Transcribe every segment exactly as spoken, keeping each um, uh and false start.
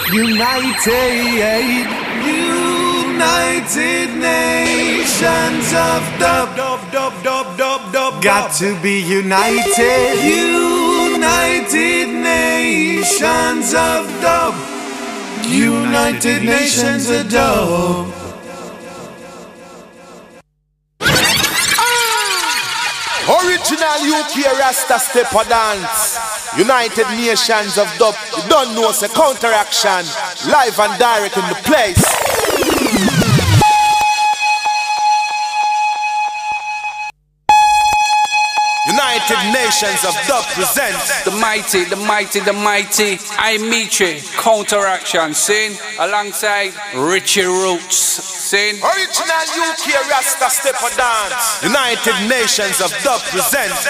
United, United Nations of dub, dub, dub, dub, dub, dub. Got to be united. United Nations of dub. United Nations of dub. Original U K Rasta Stepper Dance. United Nations of Dub. You don't know it's a counteraction. Live and direct in the place. United Nations of Dub presents the mighty, the mighty, the mighty I Mitre counteraction, sing alongside Richie Roots, sing original U K Rasta Stepper Dance. United Nations of Dub presents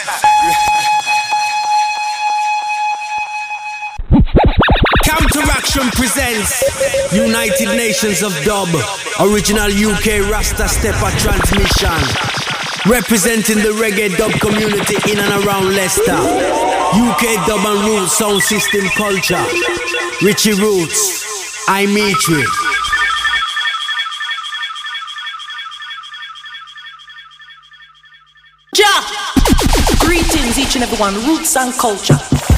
Counteraction presents United Nations of Dub, original U K Rasta Stepper transmission. Representing the reggae dub community in and around Leicester. U K dub and roots sound system culture. Richie Roots, I Mitre. Ja! Greetings each and every one, roots and culture.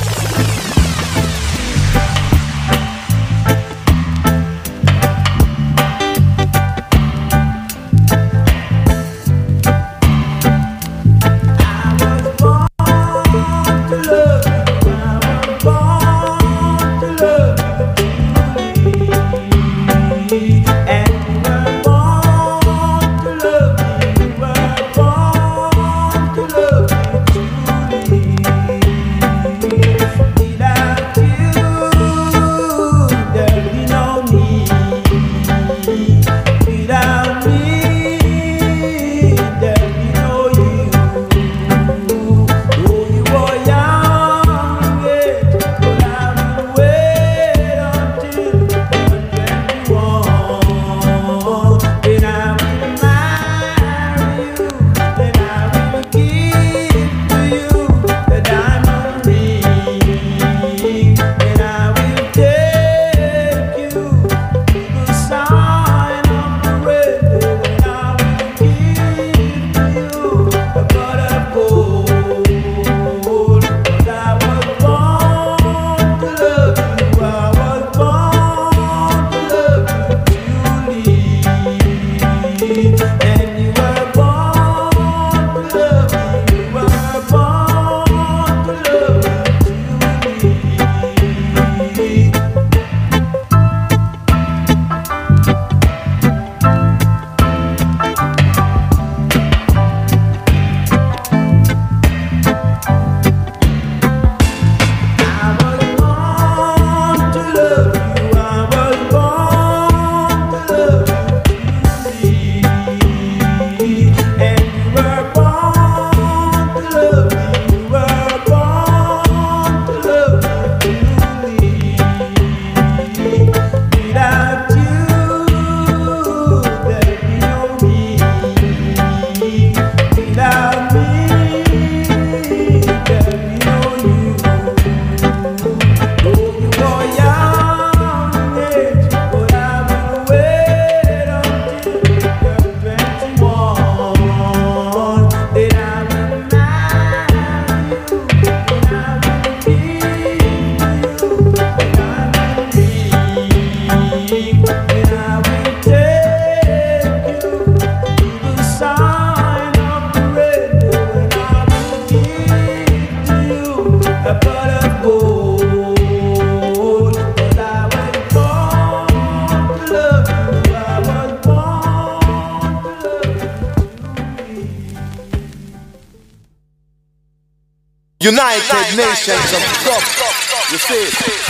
United Nations of Dub. You see it?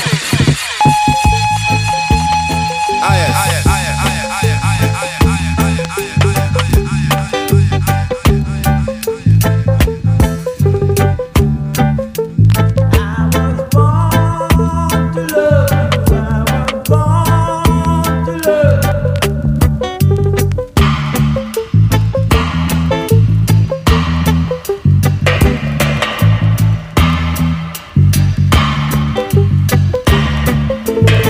Ah, yes. We'll be right back.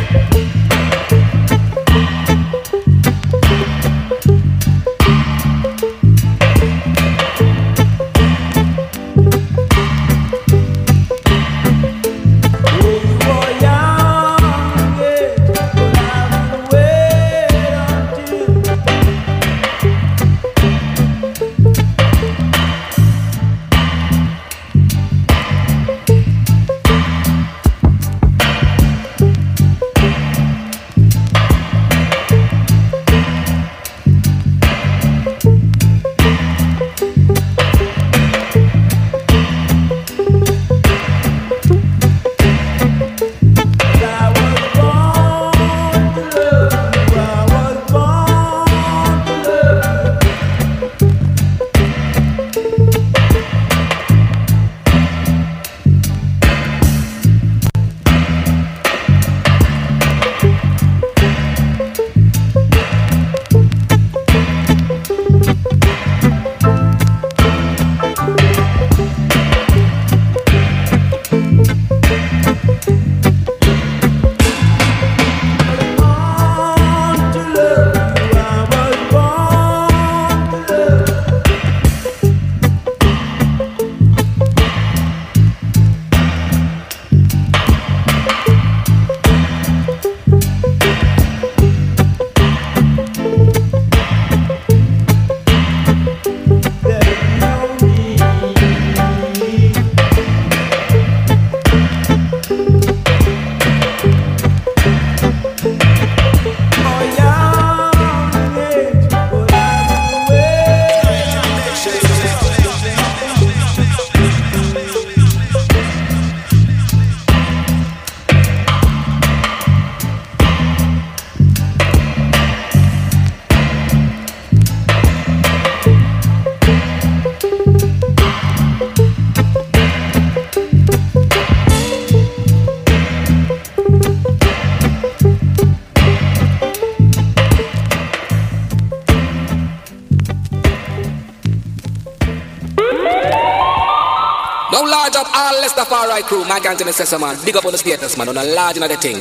Rastafari crew, my can't tell me say man. Big up on the status man, on a large another thing.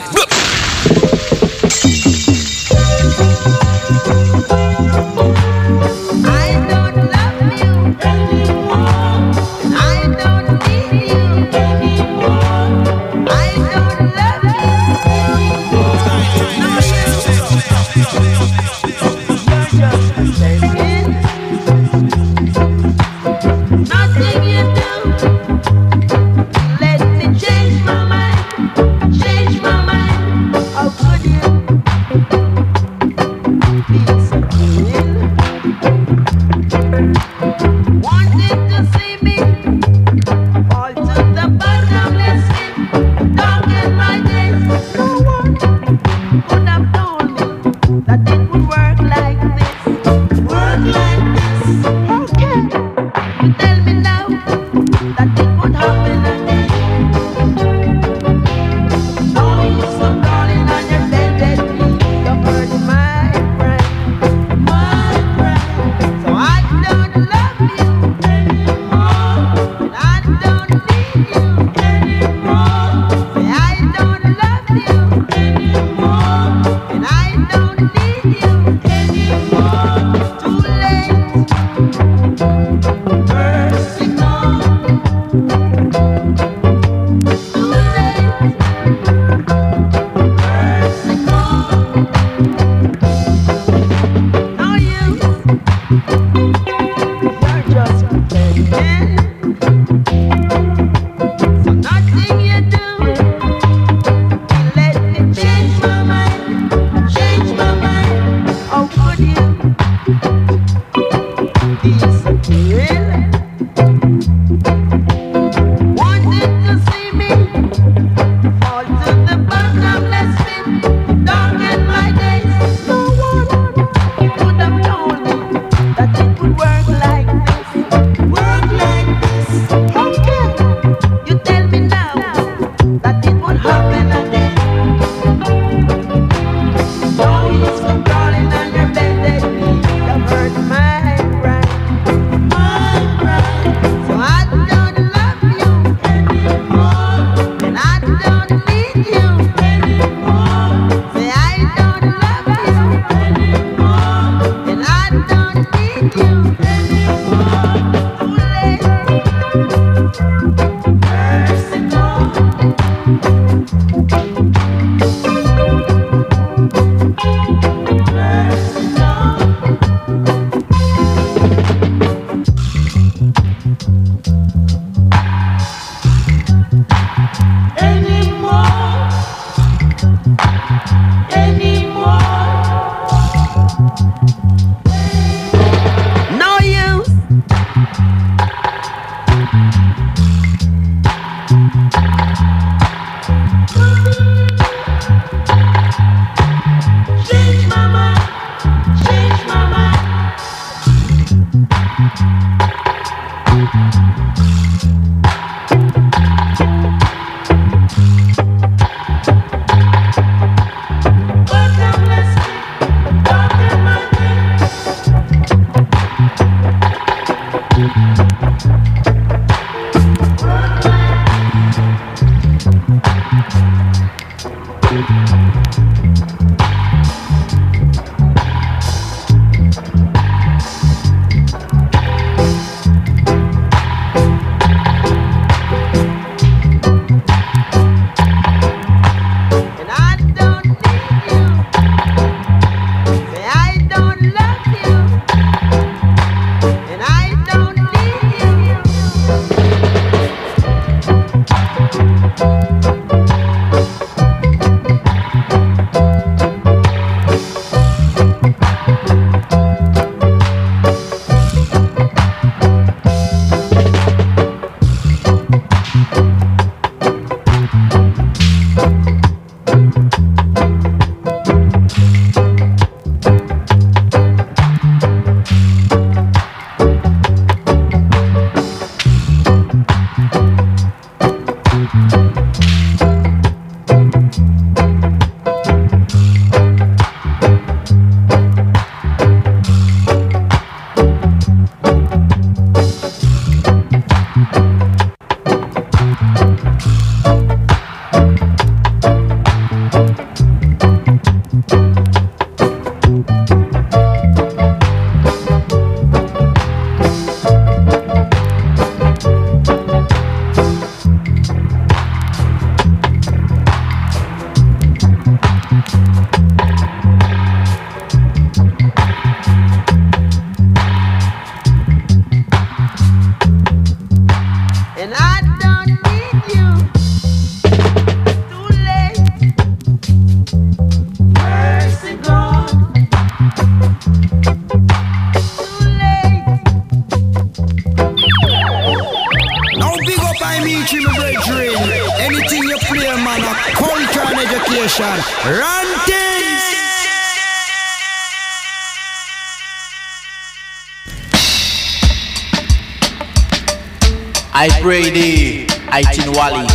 I pray thee, I tin Wally.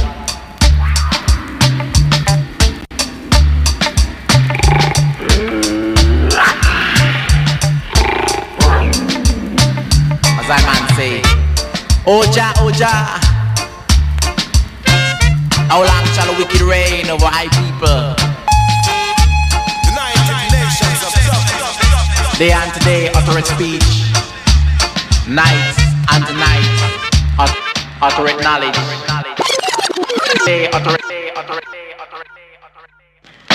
As I man say, Oja, Oja, how long shall the wicked reign over high people? United Nations of Dub. Day and today uttereth speech, night and night ut- uttereth knowledge. Day uttereth, day uttereth, day uttereth, day uttereth.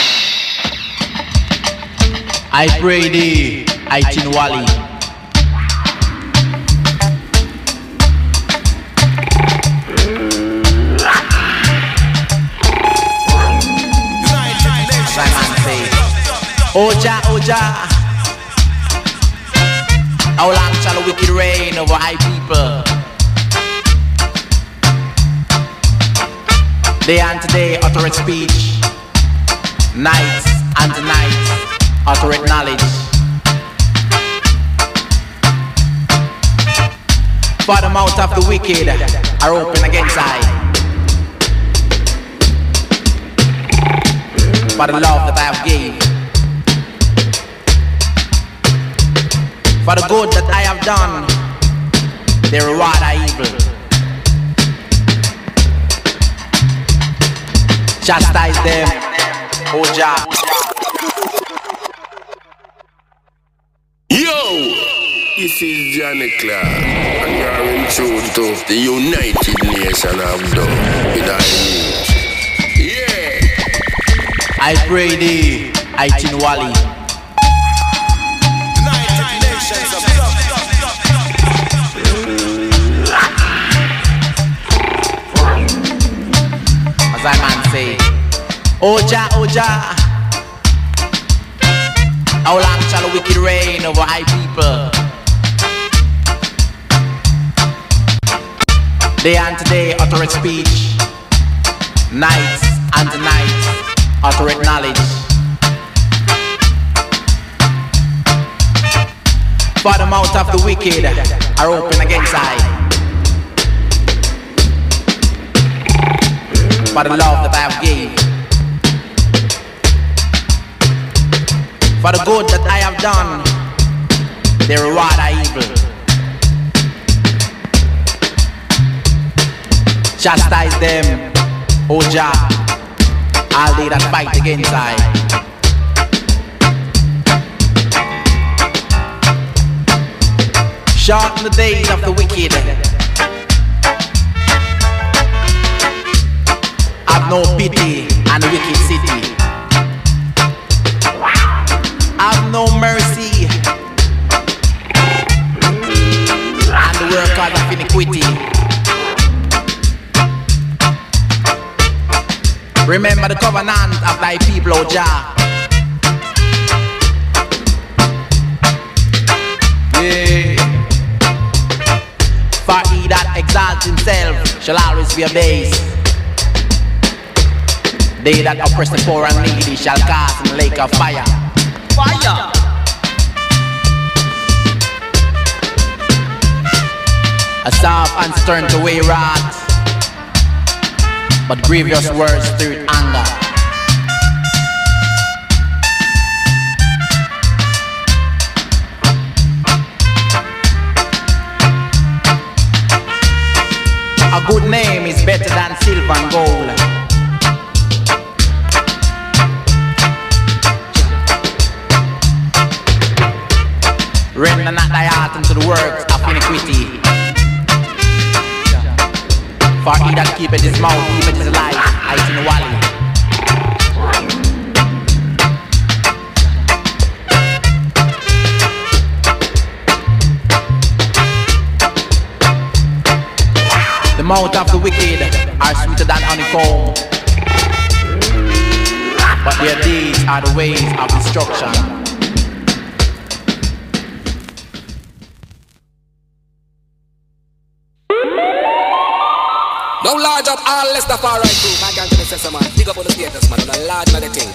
I pray thee, I tin Wally. Oja, Oja, how long shall the wicked reign over high people? Day and today uttereth speech, night and night uttereth knowledge. For the mouth of the wicked are open against I, for the love that I have gave. For the good that I have done, they reward I evil. Chastise them, O Jah. Yo! This is Johnny Clark, and you're in tune to the United Nations of Dub with I mean. Yeah! I pray thee, I tin Wally. As I man say, Oja, Oja, how long shall the wicked reign over high people? Day and today uttereth speech, night and night uttereth knowledge. For the mouth of the wicked are open against I, for the love that I have gave. For the good that I have done, they reward I evil. Chastise them, O Jah, all they that fight against I. Shorten the days of the wicked, have no pity on the wicked city, have no mercy on the workers of iniquity. Remember the covenant of thy people, O Jah. Yeah. For he that exalts himself shall always be abased. They that oppress the poor and needy shall cast in the lake of fire. Fire! A soft and stern to weigh wrath, but grievous words stir anger. A good name is better than silver and gold. Render not thy heart unto the works of iniquity. For he that keepeth his mouth, keepeth his life, out in the valley. The mouth of the wicked are sweeter than honeycomb, but their deeds are the ways of destruction. Now large up all Rastafari crew. My gang to the session, man. Dig up on the status, man. On a large man the thing.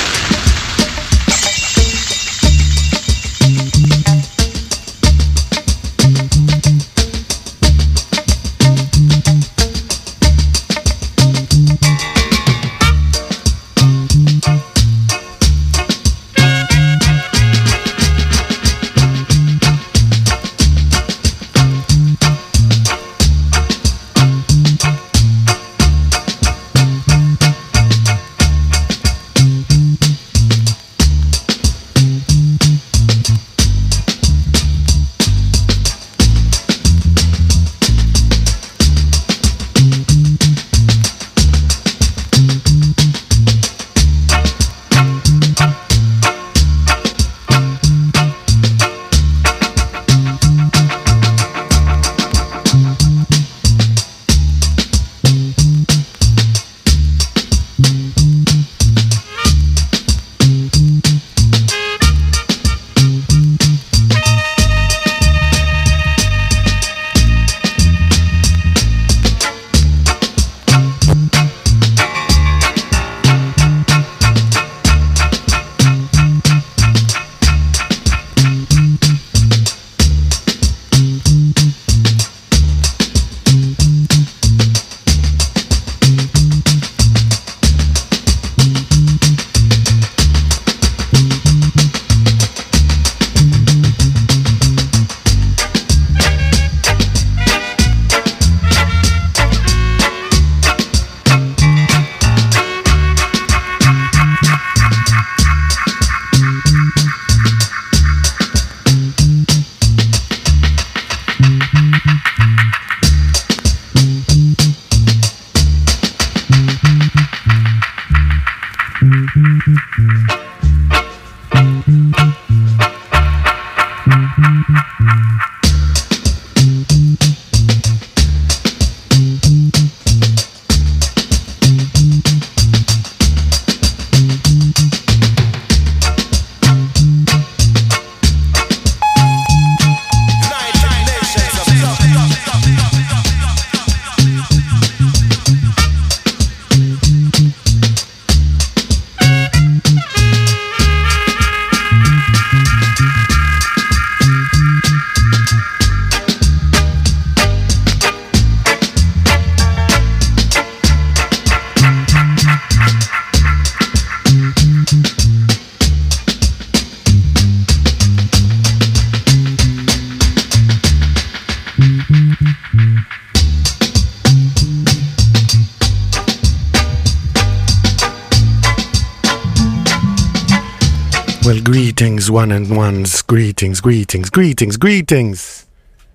Well, greetings, one and ones. Greetings, greetings, greetings, greetings.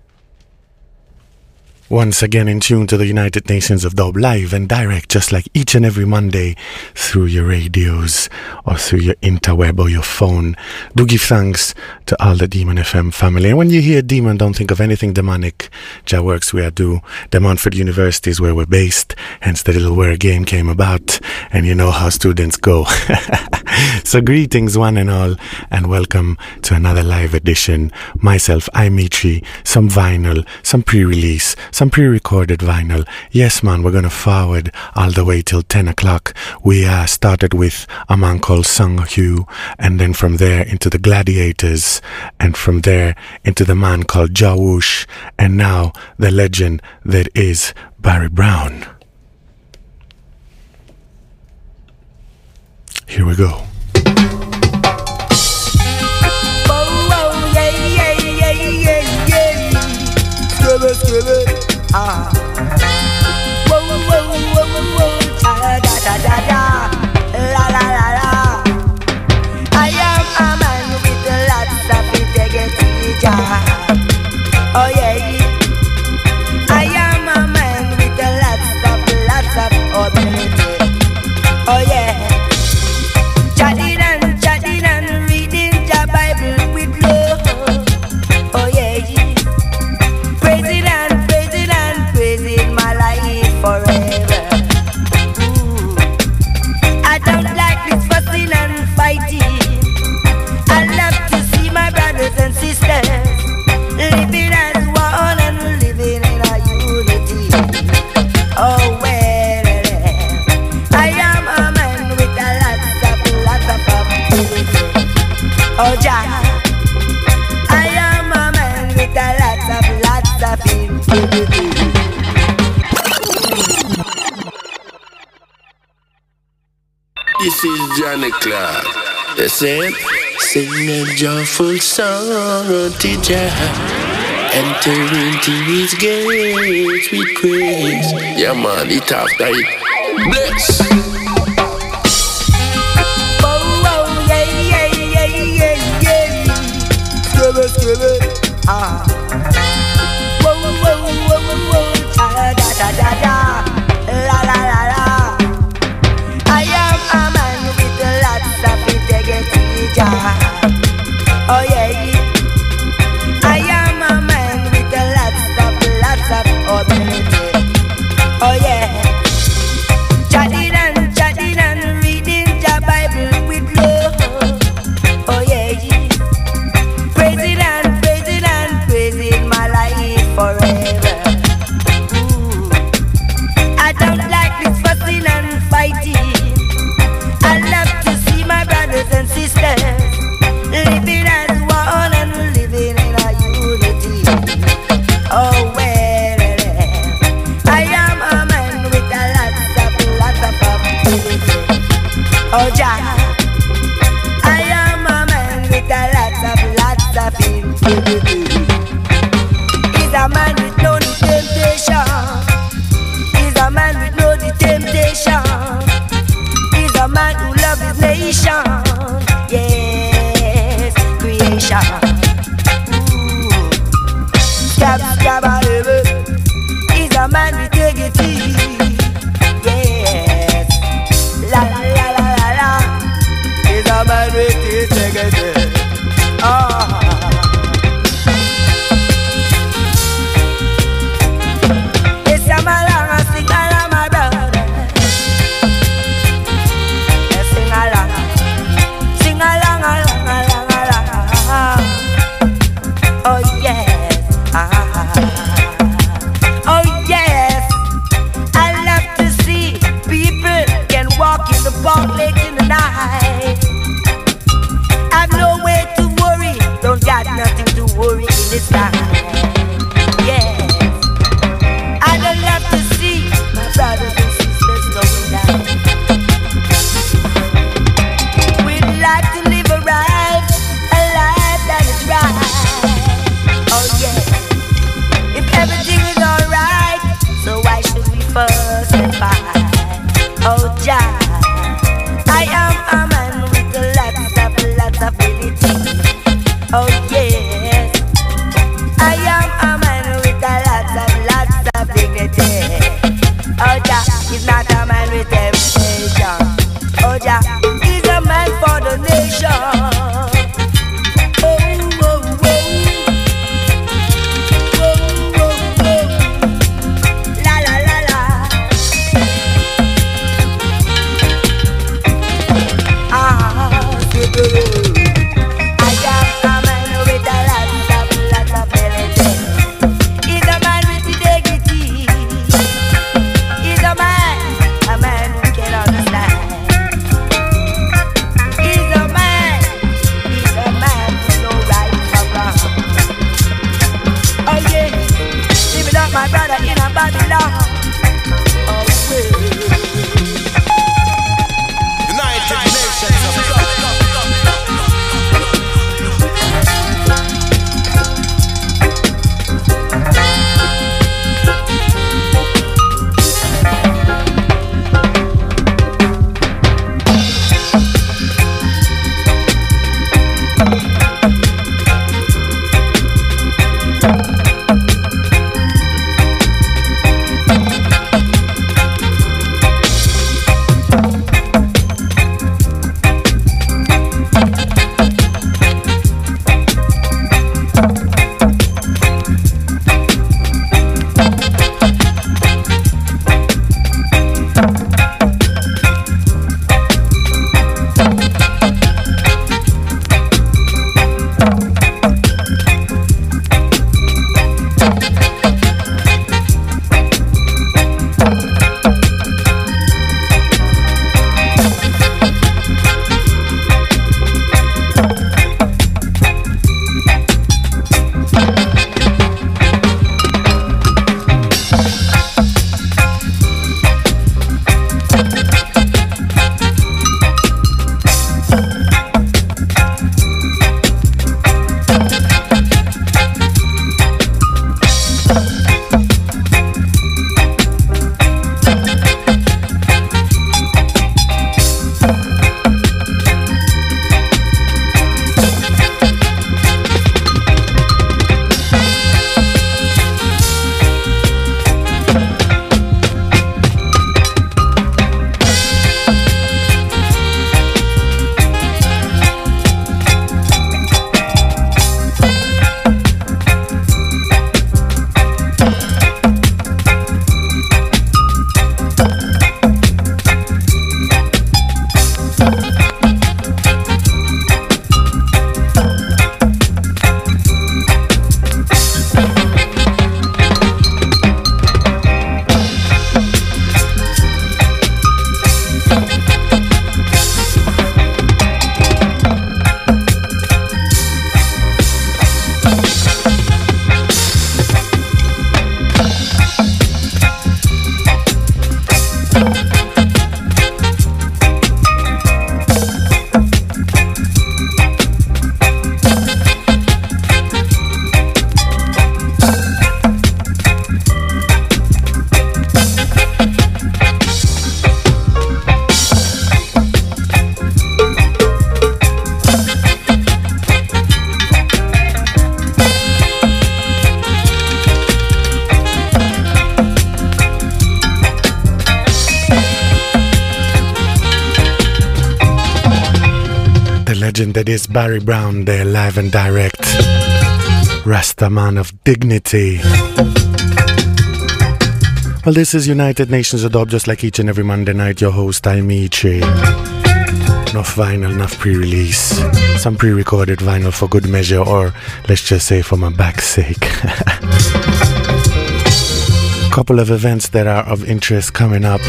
Once again in tune to the United Nations of Dub, live and direct, just like each and every Monday, through your radios or through your interweb or your phone. Do give thanks to all the Demon F M family. And when you hear Demon, don't think of anything demonic. Jah works where I do. The Montfort University is where we're based, hence the little word game came about. And you know how students go. So greetings one and all, and welcome to another live edition. Myself, I'm Mitri, some vinyl, some pre-release, some pre-recorded vinyl. Yes, man, we're going to forward all the way till ten o'clock. We uh, started with a man called Sung Hugh, and then from there into the Gladiators, and from there into the man called Jawoosh, and now the legend that is Barry Brown. Here we go. Ah. Whoa, whoa, This is Johnny Clark. You see? Sing a joyful song unto Jah. Enter into his gates with praise. Yeah man, it after it. Bless. Oh, oh, yeah, yeah, yeah, yeah, yeah. Skibble, skibble, ah. Whoa, whoa, whoa, whoa, whoa. Da, da, da, da, da. La, la, la, la. I am a man with lots of integrity, Jah. Oh, yeah, yeah. I am a man with lots of, lots of ability. Oh, yeah. Chatting and chatting and reading the Bible with love. Oh, yeah, yeah. Praising and praising and praising my life forever. Ooh. I don't like this fussing and fighting. I love to see my brothers and sisters living as one and living in a unity. Oh, well, I am a man with a lot of, lot of ability. Oh, Jah, I am a man with a lot of, lot of ability. He's a man with no temptation. He's a man with no temptation. He's a man who loves his nation. Yes, creation. Ooh. Scab, scab, baby. He's a man with dignity. Yes. La la la la la la. He's a man with dignity. Oh. It's a man long, sing along, my brother. Yes, sing along. Sing along, along, along, along. Oh, yes. Ah. Oh, yes. I love to see people can walk in the park late in the night. I've no way to worry. Don't got nothing to worry in this time. Yes. I don't love to see my brothers and sisters going down. We'd like to live a life, a life that is right. Oh yeah. If everything is alright, so why should we fuss and fight? Oh Jah, I am a man with a lot of, lots of ability. Oh yes, I am a man with a lot of, lots of dignity. Oh Jah, he's not a man with temptation. Oh Jah, he's a man for the nation. Oh, oh, oh. Oh, oh, oh. La, la, la, la. Ah, good. I am a man with a lot of, lot of ability. He's a man with integrity. He's a man, a man who can understand. legend that is Barry Brown there, live and direct. Rasta man of dignity. Well, this is United Nations of Dub, just like each and every Monday night. Your host, Imiche. Enough vinyl, enough pre-release. Some pre-recorded vinyl for good measure, or let's just say for my back's sake. Couple of events that are of interest coming up.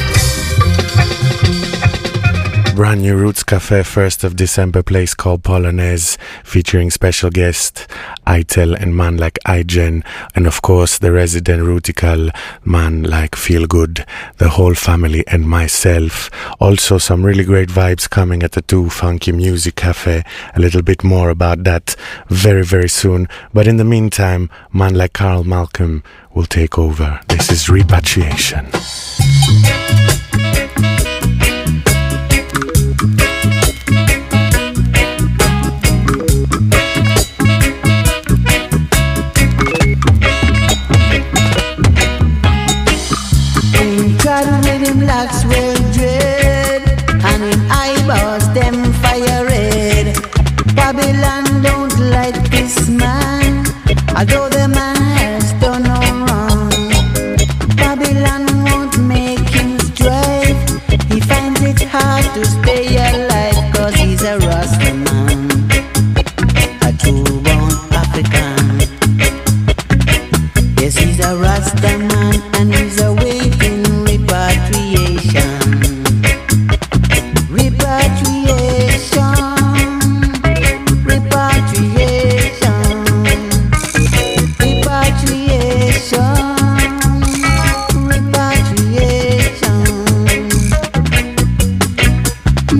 Brand new Roots Cafe, first of December, place called Polonaise, featuring special guest Itel and man like iGen, and of course the resident Rootical man like Feel Good, the whole family and myself. Also some really great vibes coming at the Too Funky Music Cafe. A little bit more about that very very soon, but in the meantime, man like Carl Malcolm will take over. This is Repatriation. Locks well dread, and in eyeballs them fire red. Babylon don't like this man, although the man has done no wrong. Babylon won't make him strive. He finds it hard to stay alive, cause he's a Rasta man, a true-born African. Yes, he's a Rasta man, and he's awaiting repatriation. Repatriation. Repatriation. Repatriation. Repatriation.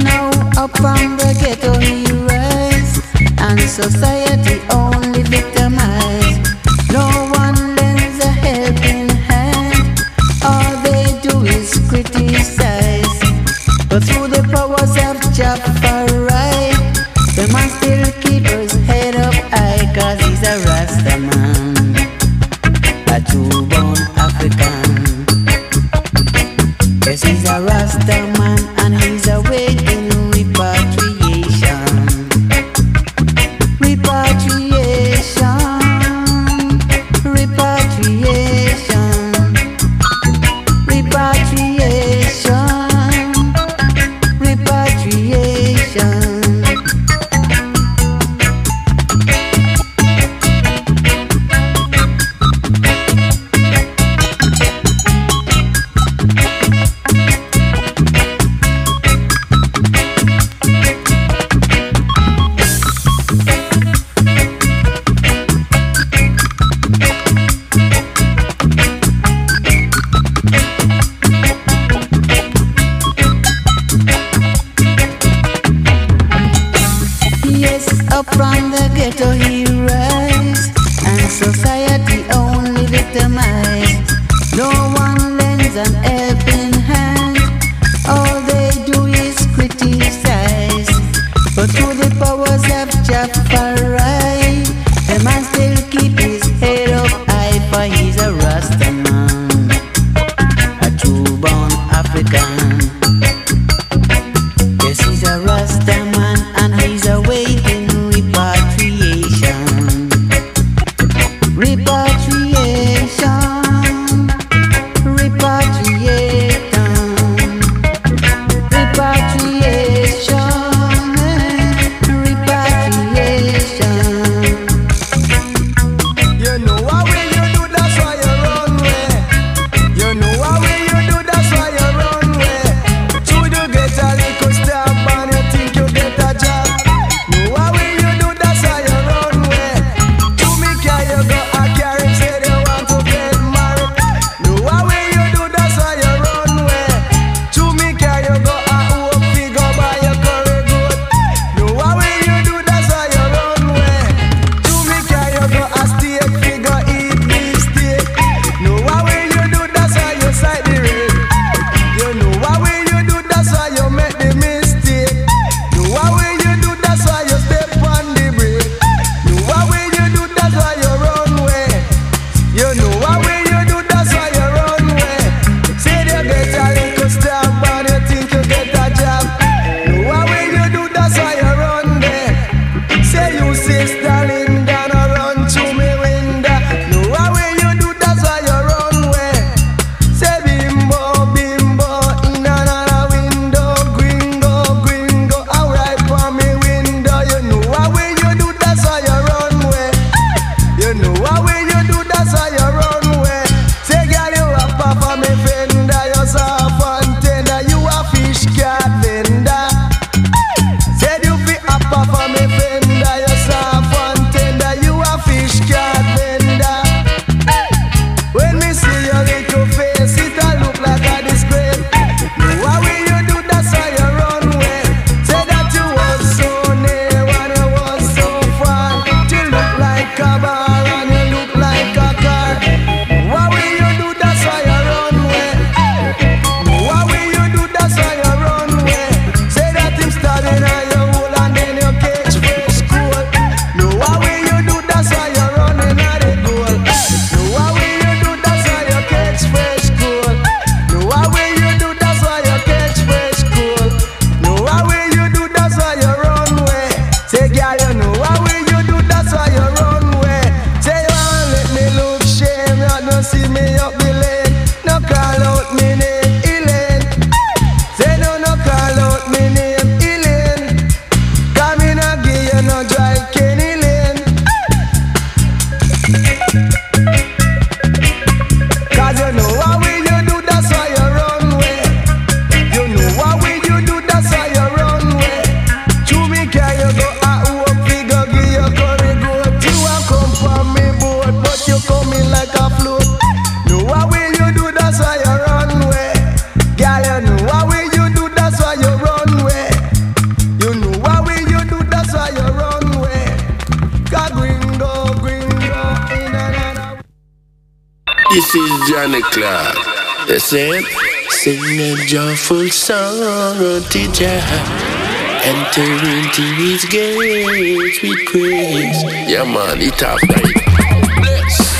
This is Johnny Clark. You see? Sing a joyful song unto Jah. Enter into his gates with praise. Yeah, man, it up right. Bless.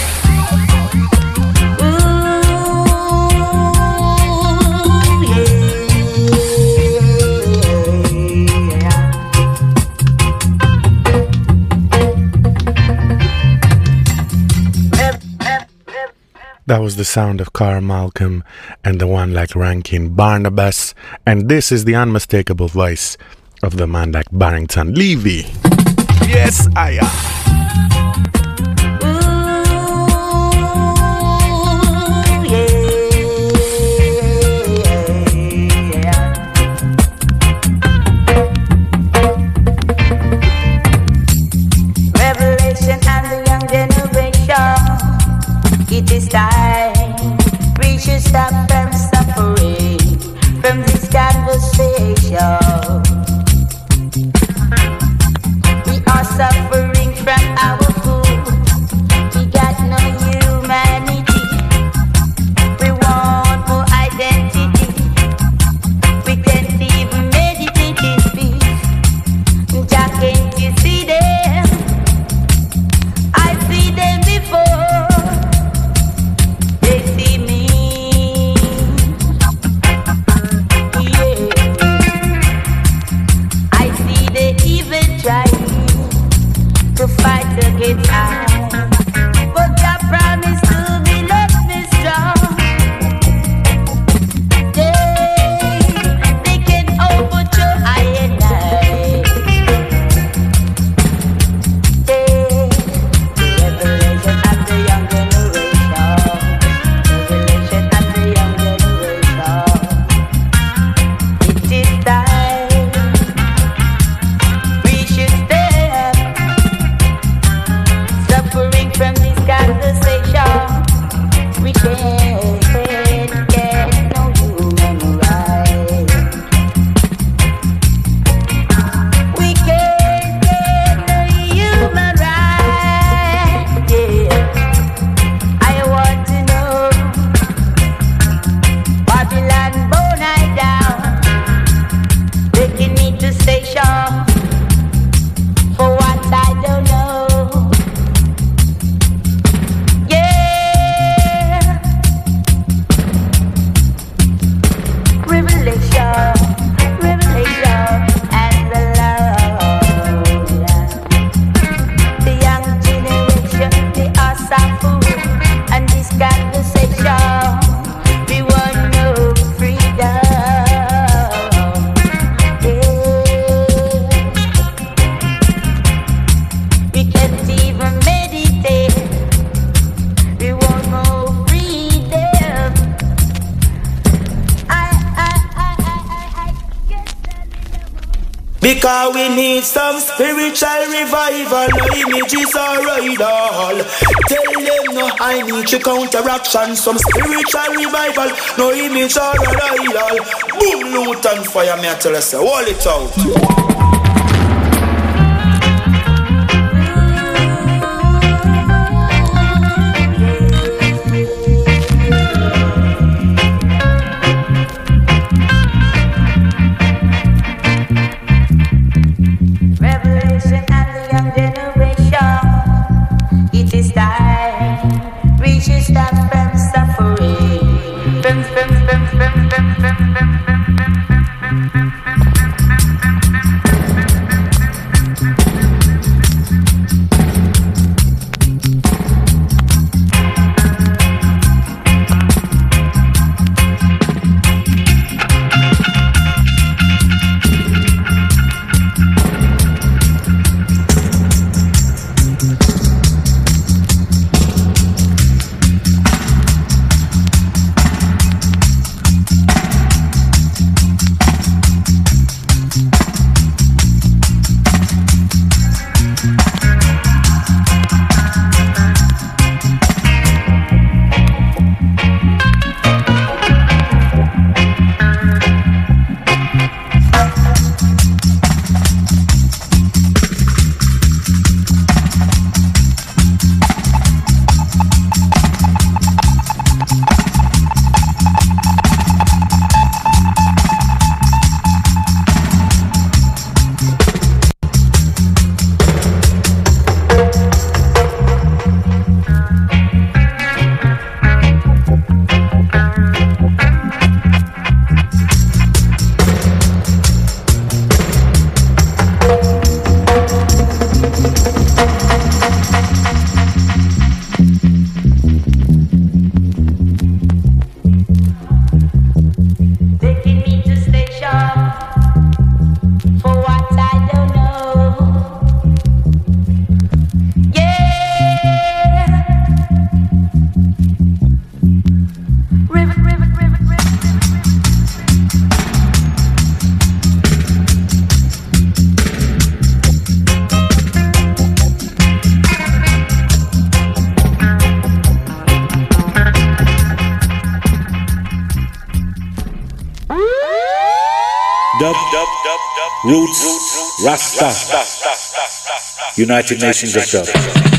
That was the sound of Carl Malcolm and the one like Rankin Barnabas. And this is the unmistakable voice of the man like Barrington Levy. Yes, I am. It is time we should stop from suffering from this conversation. We are suffering from our food. We got no humanity. We want more identity. We can't even meditate in peace. Jack, can't you see them? I see them before. To fight against us, but your promise to me left me strong. They, they can overthrow I and I. They, the revelation of the young generation, revelation of the young generation. It is time we should stay up. Suffering from this conversation, we can't get no human right. We can't get no human right. Yeah, I want to know, Babylon burn I down, taking me to station for what I don't know. Because we need some spiritual revival. No images are idol. Tell them no, I need to counteraction. Some spiritual revival. No image or idol. Boom, loot and fire. Me I tell you, say, hold it out. Dub, dub, dub, dub, Roots, Rasta, United Nations of Dub.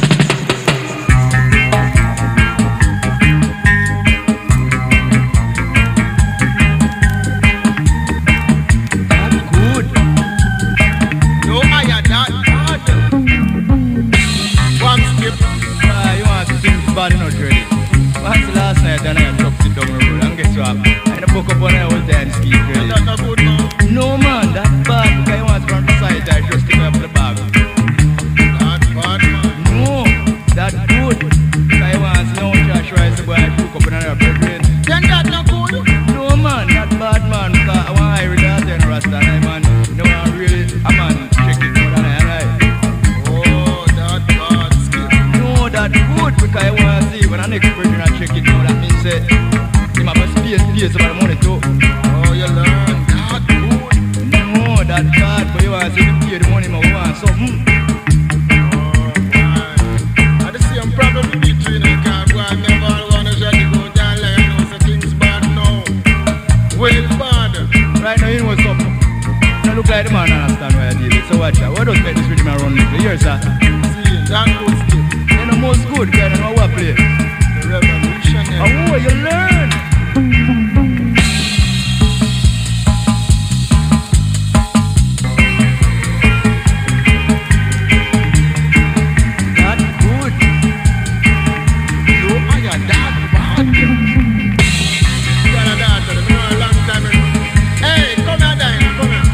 Bad enough really. What's the last night and I had trucks sit down the road and guess what? I had a book up on the whole time ski really. That's not good man. No man, that's bad because I want to run beside I just take up the bag. That's bad man. No, that's good. I want to know Josh Rice the boy I took up in another brethren. Then that's not good? No man, that's bad man because I want to hire that and Rasta and I man. You know I really, a man check it more than I and I. Oh, that's bad skill. No, that's good because I want when an expert and I check it now, that means that he might have space, space about the money too. Oh, you learn that good. No, that's bad, but you want to see the pay the money, but you want something. Oh, man. I just see I'm probably between the car, but I never want to try to go down like I know some things bad now. Well, bad. Right now, you know something. You look like the man understand what I deal with, so watch out. What does make this rhythm run with the years, sir? See, that good still. You know most good, guy, and what play. Oh, you learn. That's good. So I got that bad. You got a daughter, you know a long time ago. Hey, come here, Diana, come here.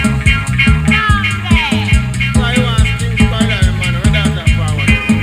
Why you want things by that, man? Where that's that power?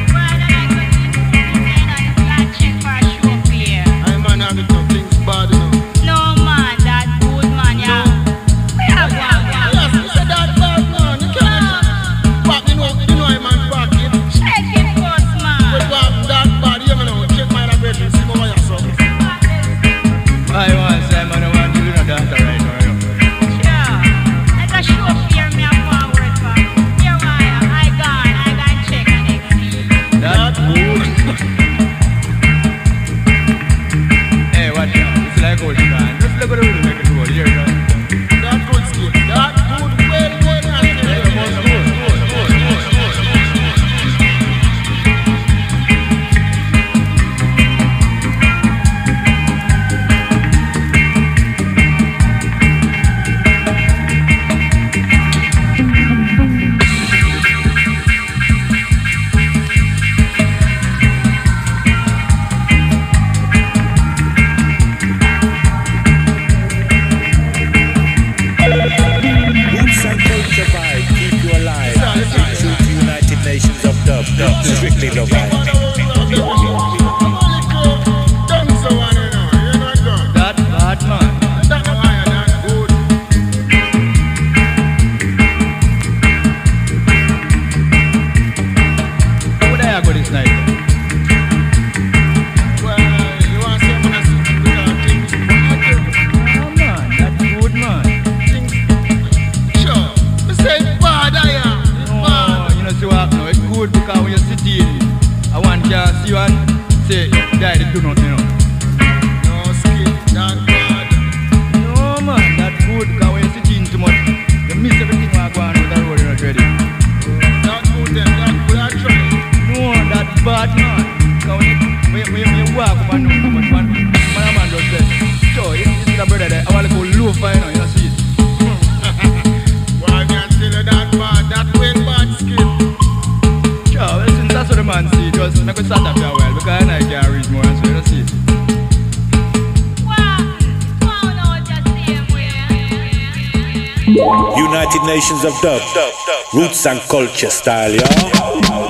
United Nations of Dub, Roots and Culture Style, y'all.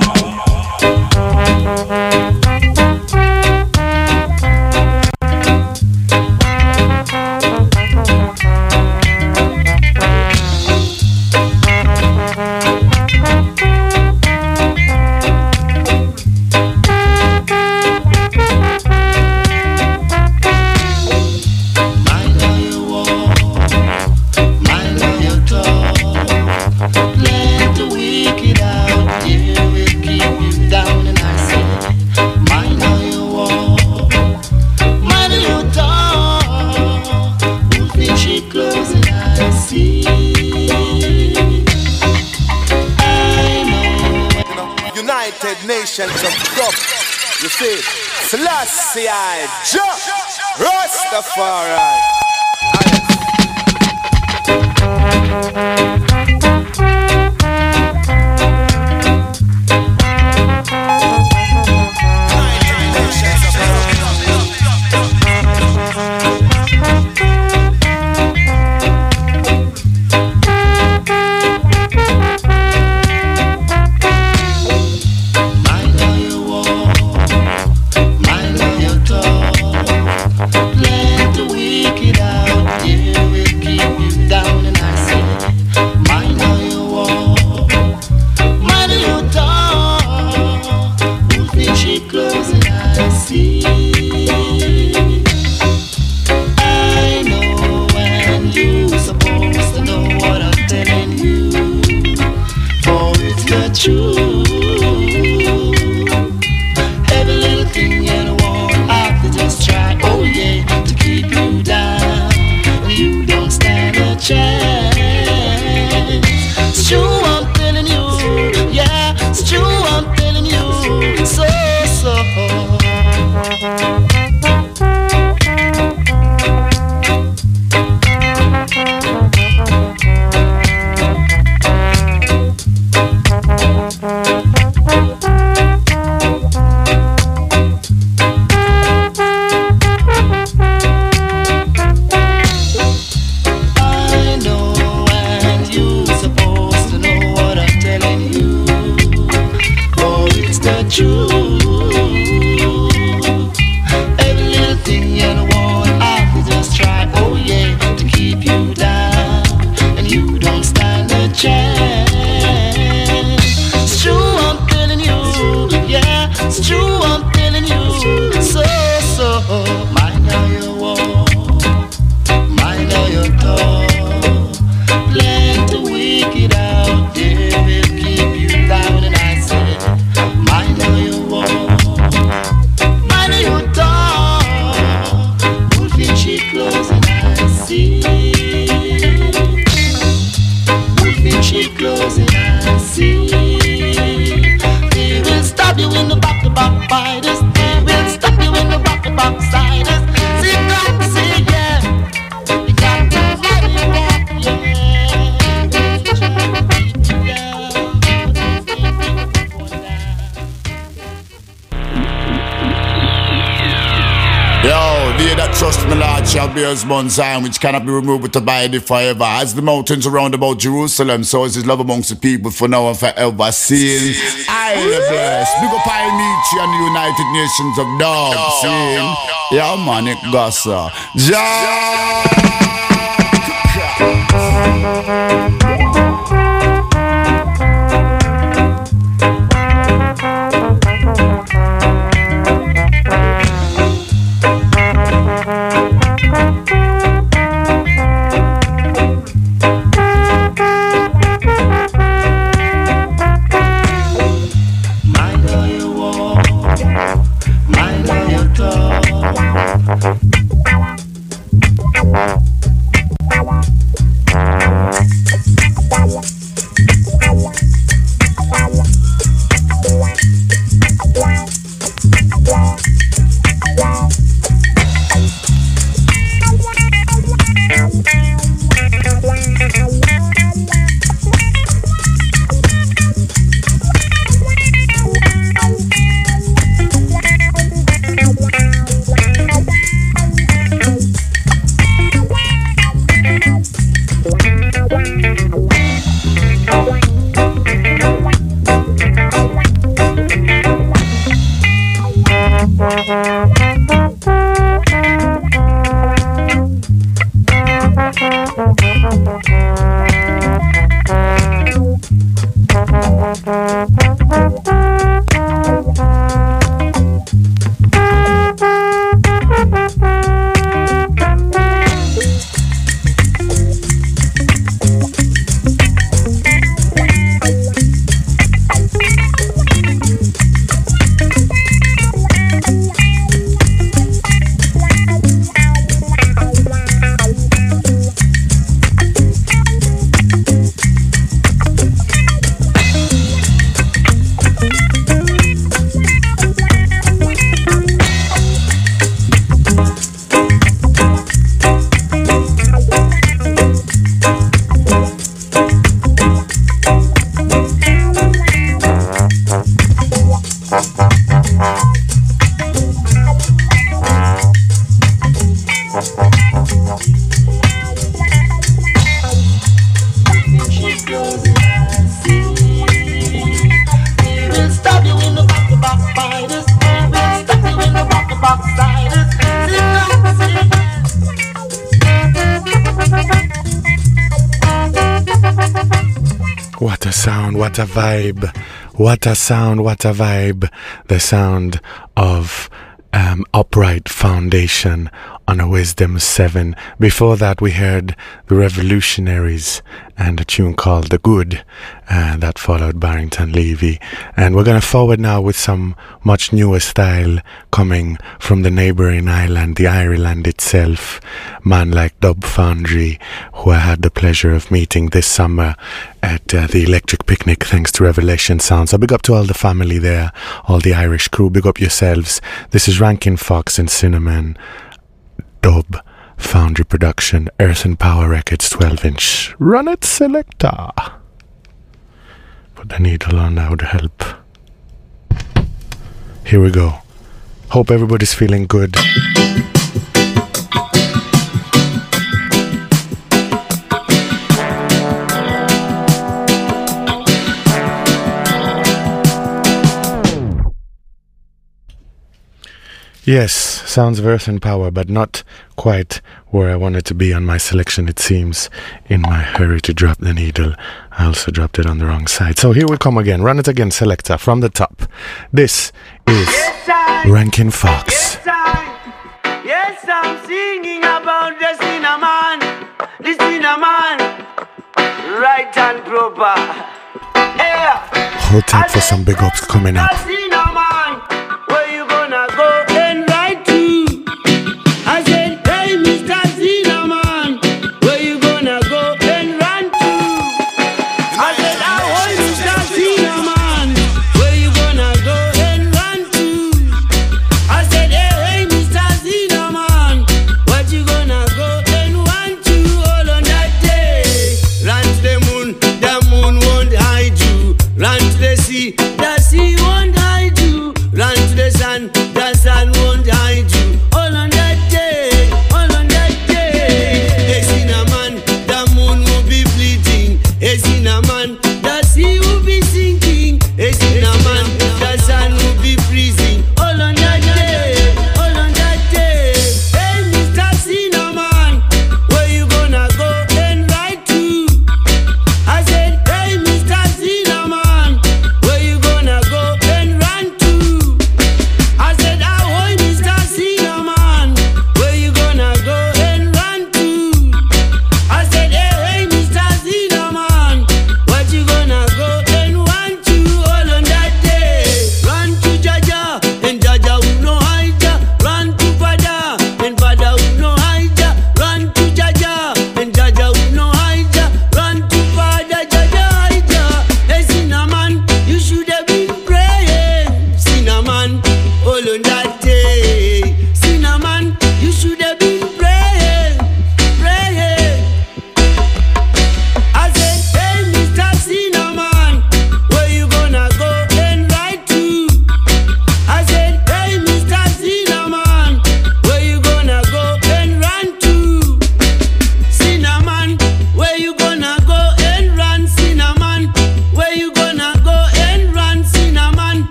Let the wicked out, deal with see. I know. You know, United Nations of Dub. You see, Selassie I, Jah, Rastafari. Sign which cannot be removed with the body forever. As the mountains around about Jerusalem, so is his love amongst the people for now and forever. Seeing I bless. Big up I meet you and the United Nations of Dub. Seeing, yeah man, it gossa. Mind how you talk. What a sound, what a vibe, what a sound, what a vibe. The sound of um, Upright Foundation on a Wisdom seven. Before that we heard the Revolutionaries and a tune called The Good, and that followed Barrington Levy. And we're going to forward now with some much newer style coming from the neighboring island, the Ireland itself. Man like Dub Foundry, who I had the pleasure of meeting this summer at uh, the Electric Picnic thanks to Revelation Sound. So big up to all the family there, all the Irish crew, big up yourselves. This is Rankin Fox and Cinnamon, Dub Foundry production, Earth and Power Records twelve inch. Run it, selector. Put the needle on, that would help. Here we go. Hope everybody's feeling good. Yes, sounds of Earth and Power, but not quite where I wanted to be on my selection, it seems, in my hurry to drop the needle. I also dropped it on the wrong side. So here we come again. Run it again, selector, from the top. This is yes, Rankin Fox. Yes, I, yes, I'm singing about the cinnamon, the cinnamon, right and proper. Yeah. Hold tight for some big ups coming up. Cinnamon, where you gonna go? The sea won't hide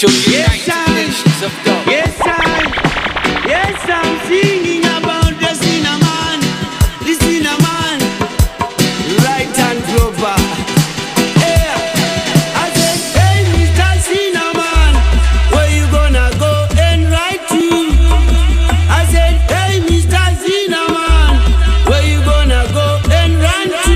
to United Nations of Dub. Yes, I, yes, I'm singing about the cinnamon, the cinnamon, right and proper. Yeah, I said, hey, Mister Cinnamon, where you gonna go and write to? I said, hey, Mister Cinnamon, where you gonna go and run to?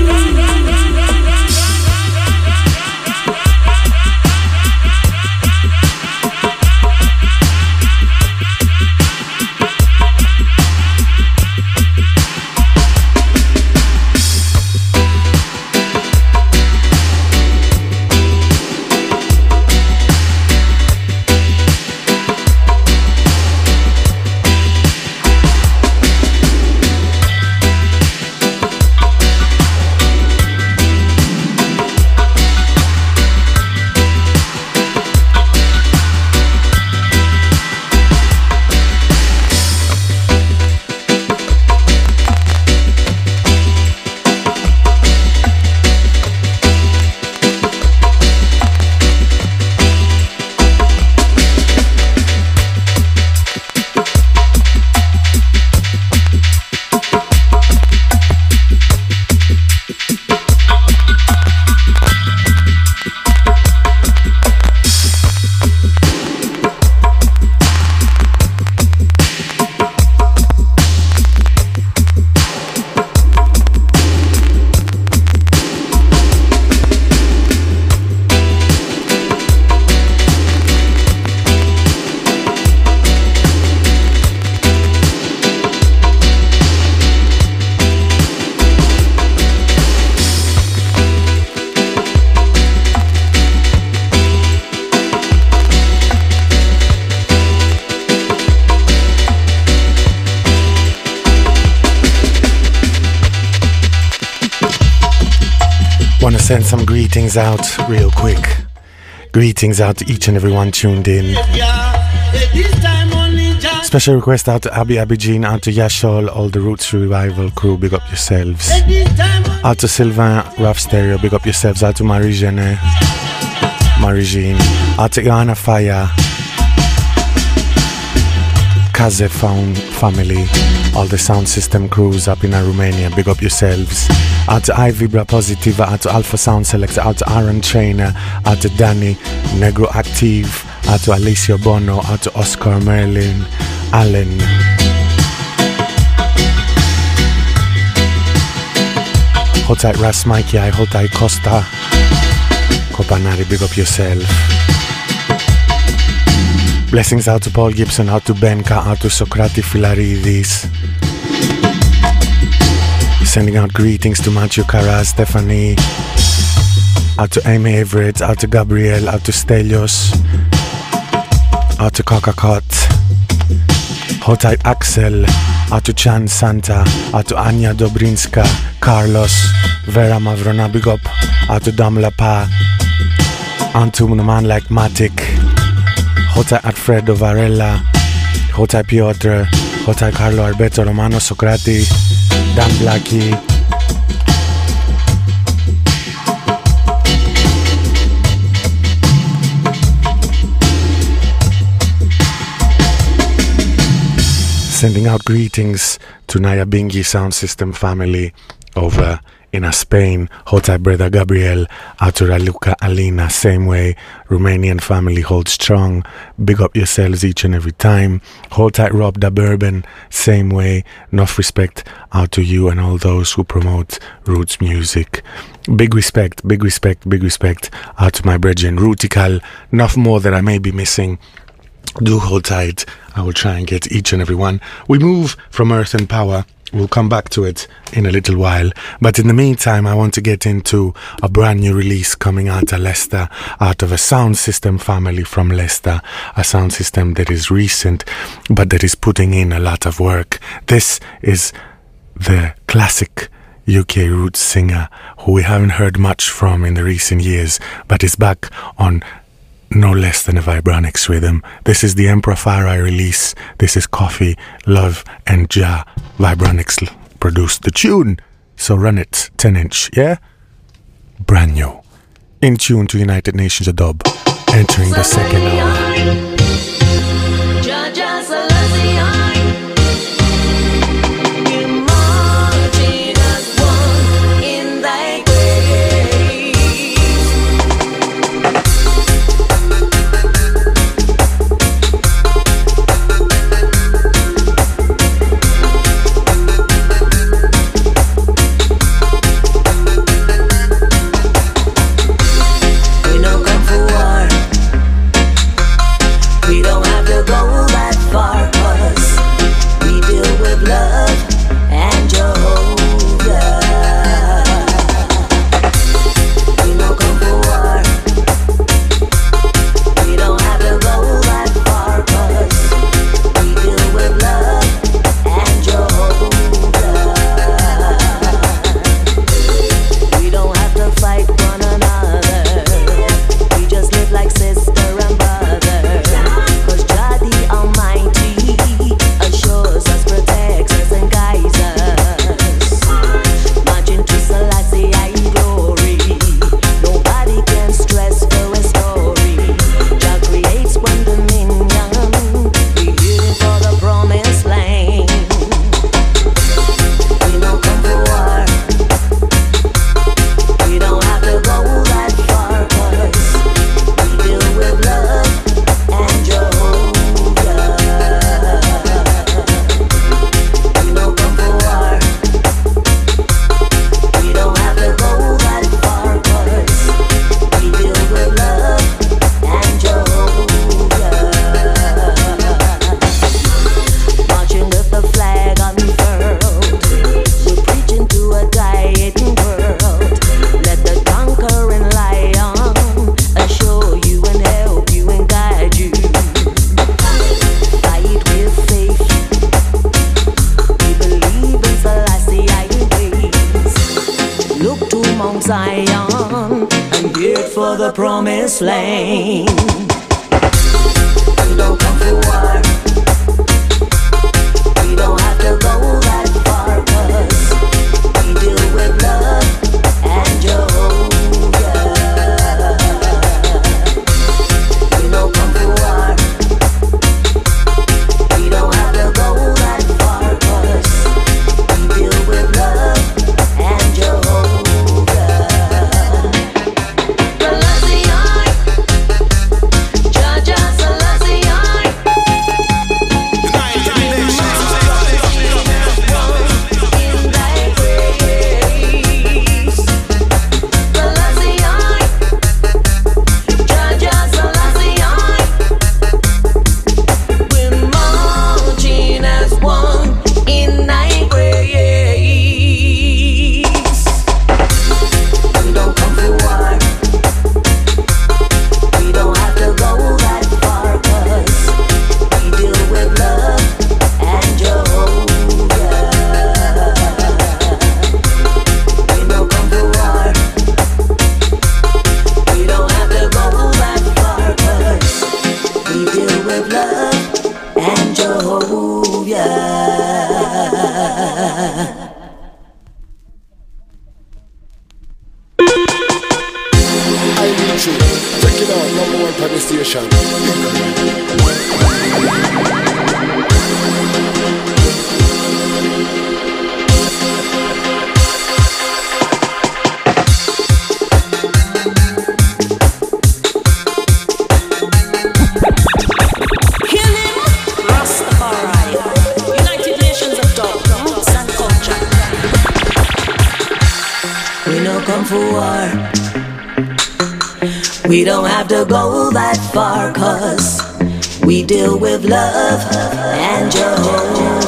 Want to send some greetings out real quick. Greetings out to each and everyone tuned in. Special request out to Abby Abby Jean, out to Yashol, all the Roots Revival crew, big up yourselves. Out to Sylvain, Rough Stereo, big up yourselves. Out to Marie Jeanne, Marie Jean. Out to Johanna Faya, Kaze Found Family, all the sound system crews up in Romania, big up yourselves. Out to I Vibra Positiva, out to Alpha Sound Selector, out to Aaron Trainer, out to Danny, Negro Active, out to Alicia Bono, out to Oscar Merlin, Allen. Hold tight Ras Mikey, I hold tight Costa, Copanari, big up yourself. Blessings out to Paul Gibson, out to Benka, out to Socrati Filaridis. Sending out greetings to Matthew Cara, Stephanie, out to Amy Everett, out to Gabriel, out to Stelios, out to Kakakot, Hot Tight Axel, out to Chan Santa, out to Anya Dobrinska, Carlos, Vera Mavrona, big up, out to Dam Lapa, out to a man like Matic, Hot Tight Alfredo Varela, Hot Tight Piotr, Hot Tight Carlo Alberto Romano Socrati, Dan Blackie. Sending out greetings to Naya Bingi Sound System family over in Spain. Hota brother Gabriel, out to Raluca Alina, same way. Romanian family hold strong. Big up yourselves each and every time. Hold tight Rob the Bourbon, same way. Enough respect out to you and all those who promote roots music. Big respect, big respect, big respect out to my brethren Rutical. Enough more that I may be missing. Do hold tight. I will try and get each and every one. We move from Earth and Power. We'll come back to it in a little while. But in the meantime, I want to get into a brand new release coming out of Leicester, out of a sound system family from Leicester. A sound system that is recent, but that is putting in a lot of work. This is the classic U K roots singer who we haven't heard much from in the recent years, but is back on no less than a Vibronics rhythm. This is the Emperor Farai release. This is Coffee, Love and Ja. Vibronics produced the tune, so run it, ten inch, yeah? Brand new. In tune to United Nations of Dub, entering the second hour. We don't have to go that far, cause we deal with love and Jehovah. We no come for war. We don't have to go that far, cause we deal with love and Jehovah. We don't have to fight one another. We just live like sister and brother. Cause Jah the Almighty assures us, protects us and guides us. Marching to Selassie I glory. Nobody can stress for a story. Jah creates one dominion. We here for the promised land. We don't come for war. We don't have to go that far, cause we deal with love and Jehovah. We don't come for war. We don't have to go that far, cause we deal with love and Jehovah. Marching with the flag unfurled, we're preaching to a dying world. Let the conquering lion assure you and help you and guide you. Fight with faith. We believe in Selassie I ways. Look to Mount Zion and hear for the promised land. We don't come for war. We don't have to go that far, cause we deal with love and Jehovah. We don't come for war. We don't have to go that far, cause we deal with love and Jehovah. Selassie I, Jah Jah Selassie I. In thy grace. Selassie I, Jah Jah Selassie I. We're marching as one in thy grace. We don't come for war. We don't have to go that far, cause we deal with love and Jehovah. We don't come for war. We don't have to go that far, cause we deal with love and Jehovah. I need you. Check it out, number one on the station. Heal him, Rastafari. United Nations of Dub, Roots and Culture. We no come for war. We don't have to go that far, cause we deal with love and Jehovah.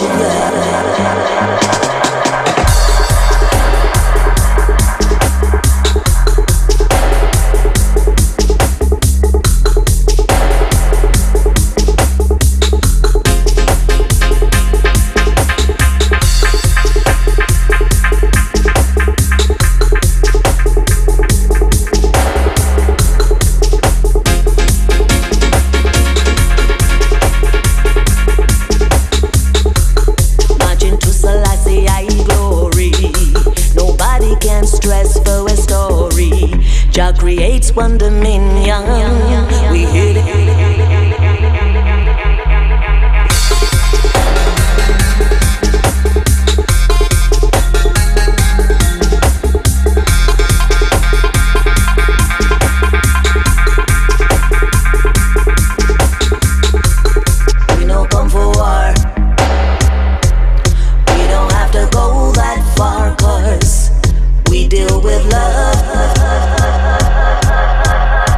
Marching to Selassie I glory. Nobody can stress for a story. Jah creates one dominion. We hear it. We no come for war. We don't have to go that far, cause we deal with love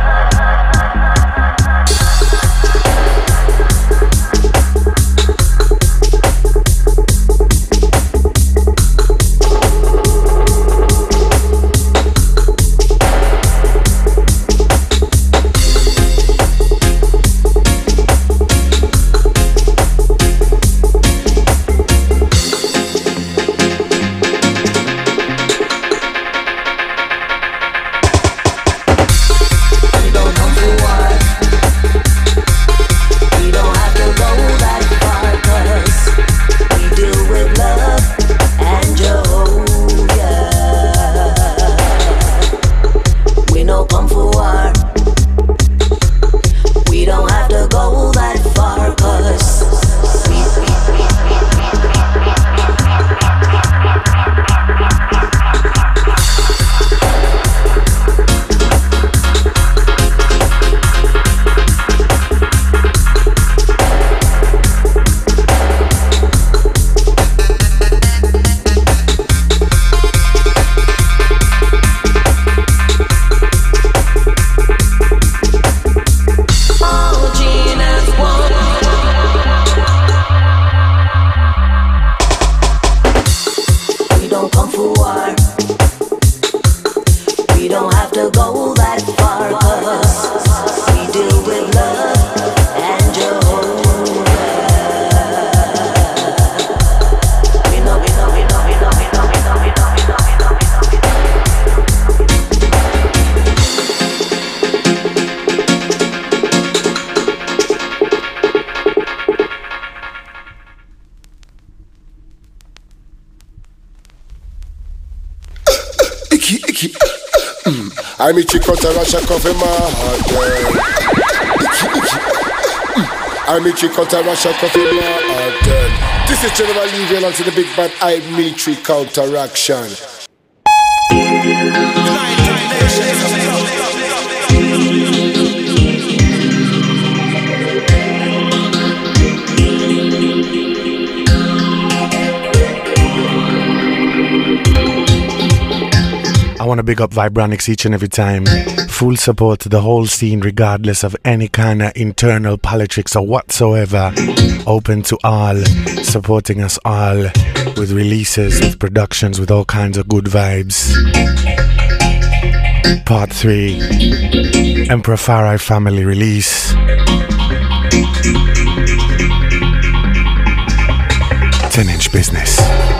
I meet you cut a rush a coffee my heart girl. I meet you cut a rush a coffee my heart girl. This is General Legal onto the big bad I military counteraction. I want to big up Vibronix each and every time. Full support to the whole scene regardless of any kind of internal politics or whatsoever. Open to all, supporting us all with releases, with productions, with all kinds of good vibes. Part three, Emperor Farai family release. ten inch business.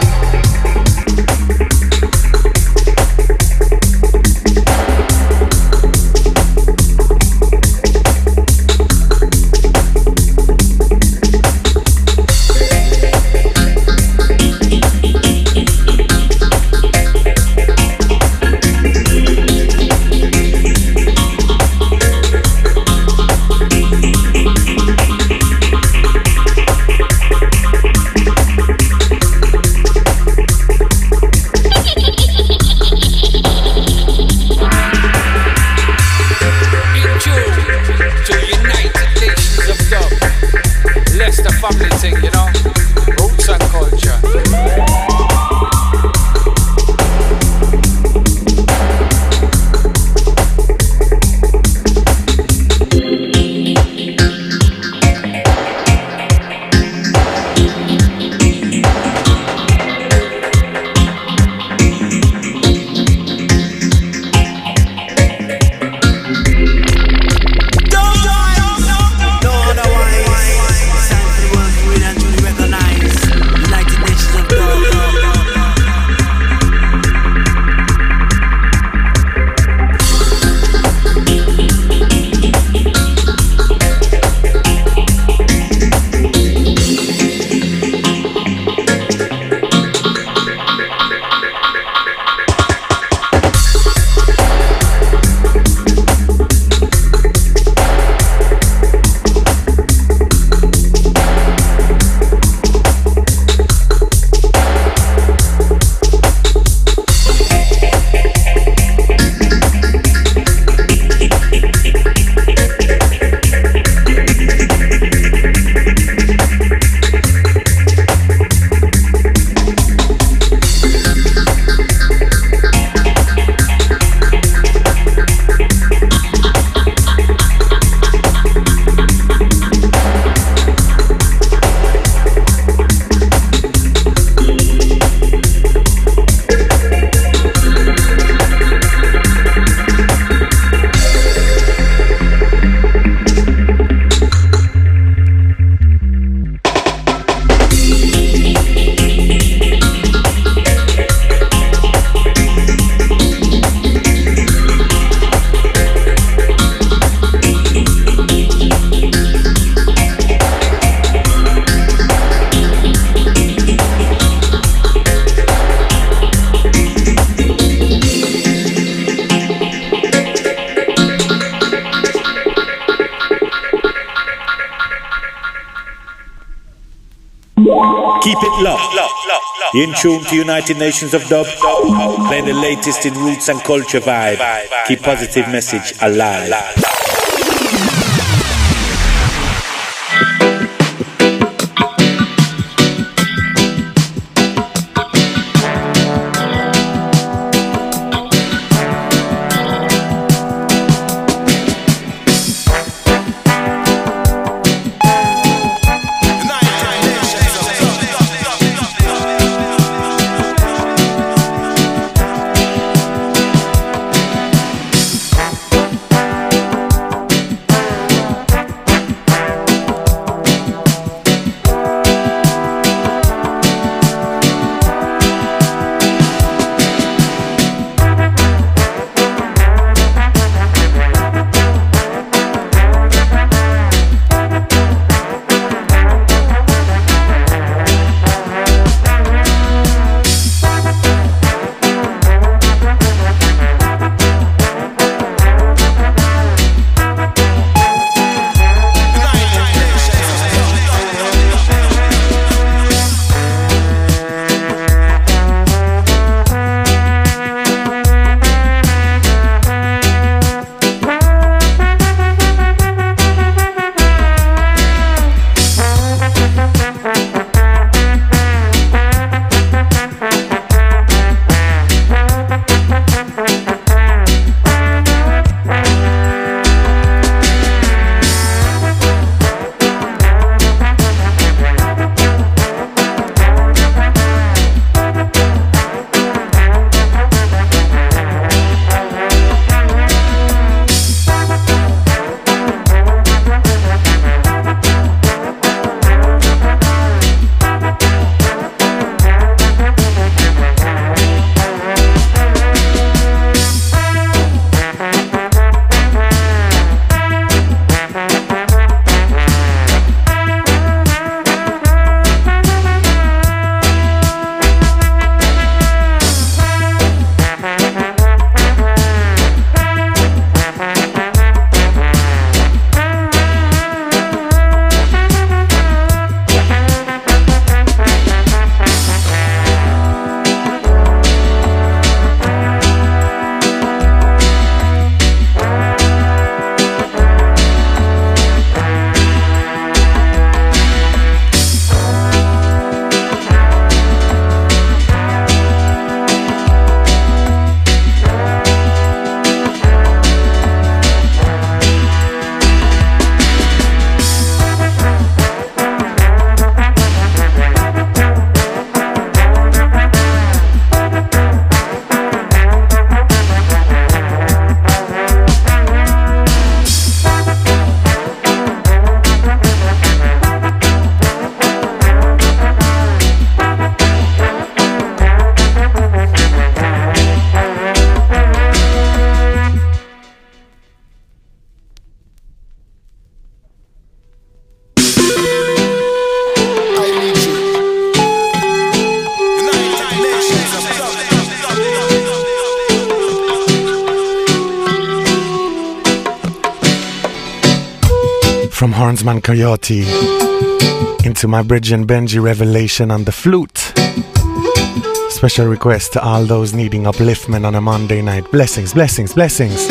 Keep it locked. You're in tune to United Nations of Dub, playing the latest in roots and culture vibe. Keep positive message alive. Tunesman Coyote. Into my Bridge and Benji revelation on the flute. Special request to all those needing upliftment on a Monday night. Blessings, blessings, blessings.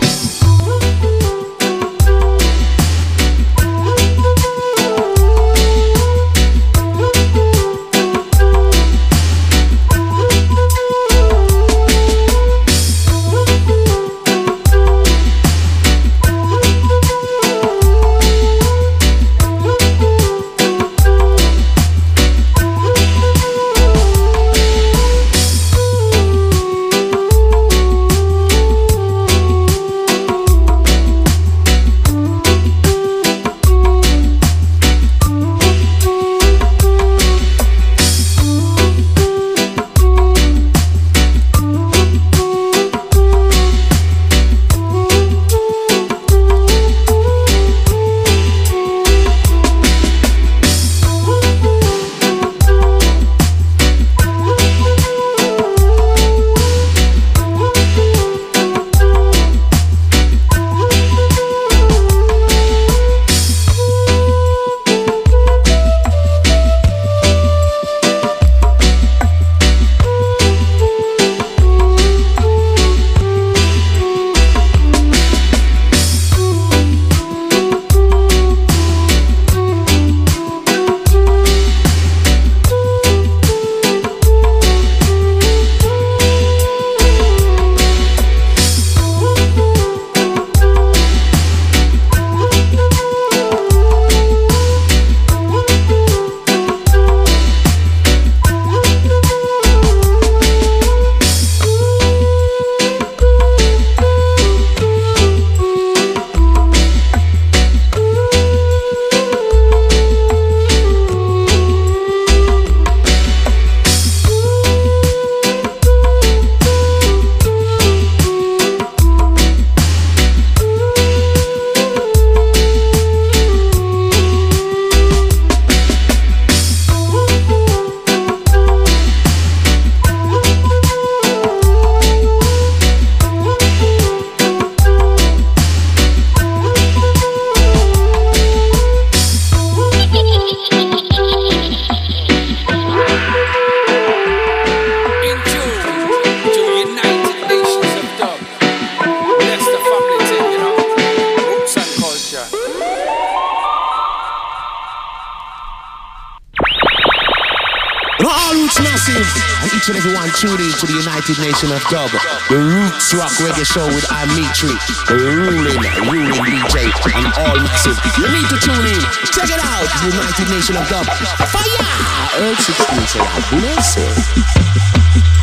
each and everyone tune in to the United Nation of Dub, the Roots Rock Reggae Show with Amitri, the ruling, ruling D J, and all massive. You need to tune in. Check it out, United Nation of Dub. Fire! Earth sixteen, say, bless it.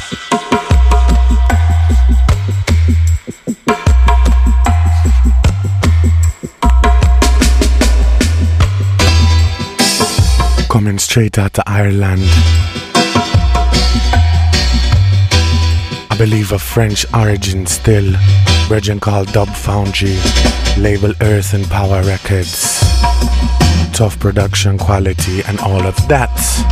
Coming straight out to Ireland. I believe of French origin still. Virgin called Dub Foundry. Label Earth and Power Records. Tough production quality and all of that.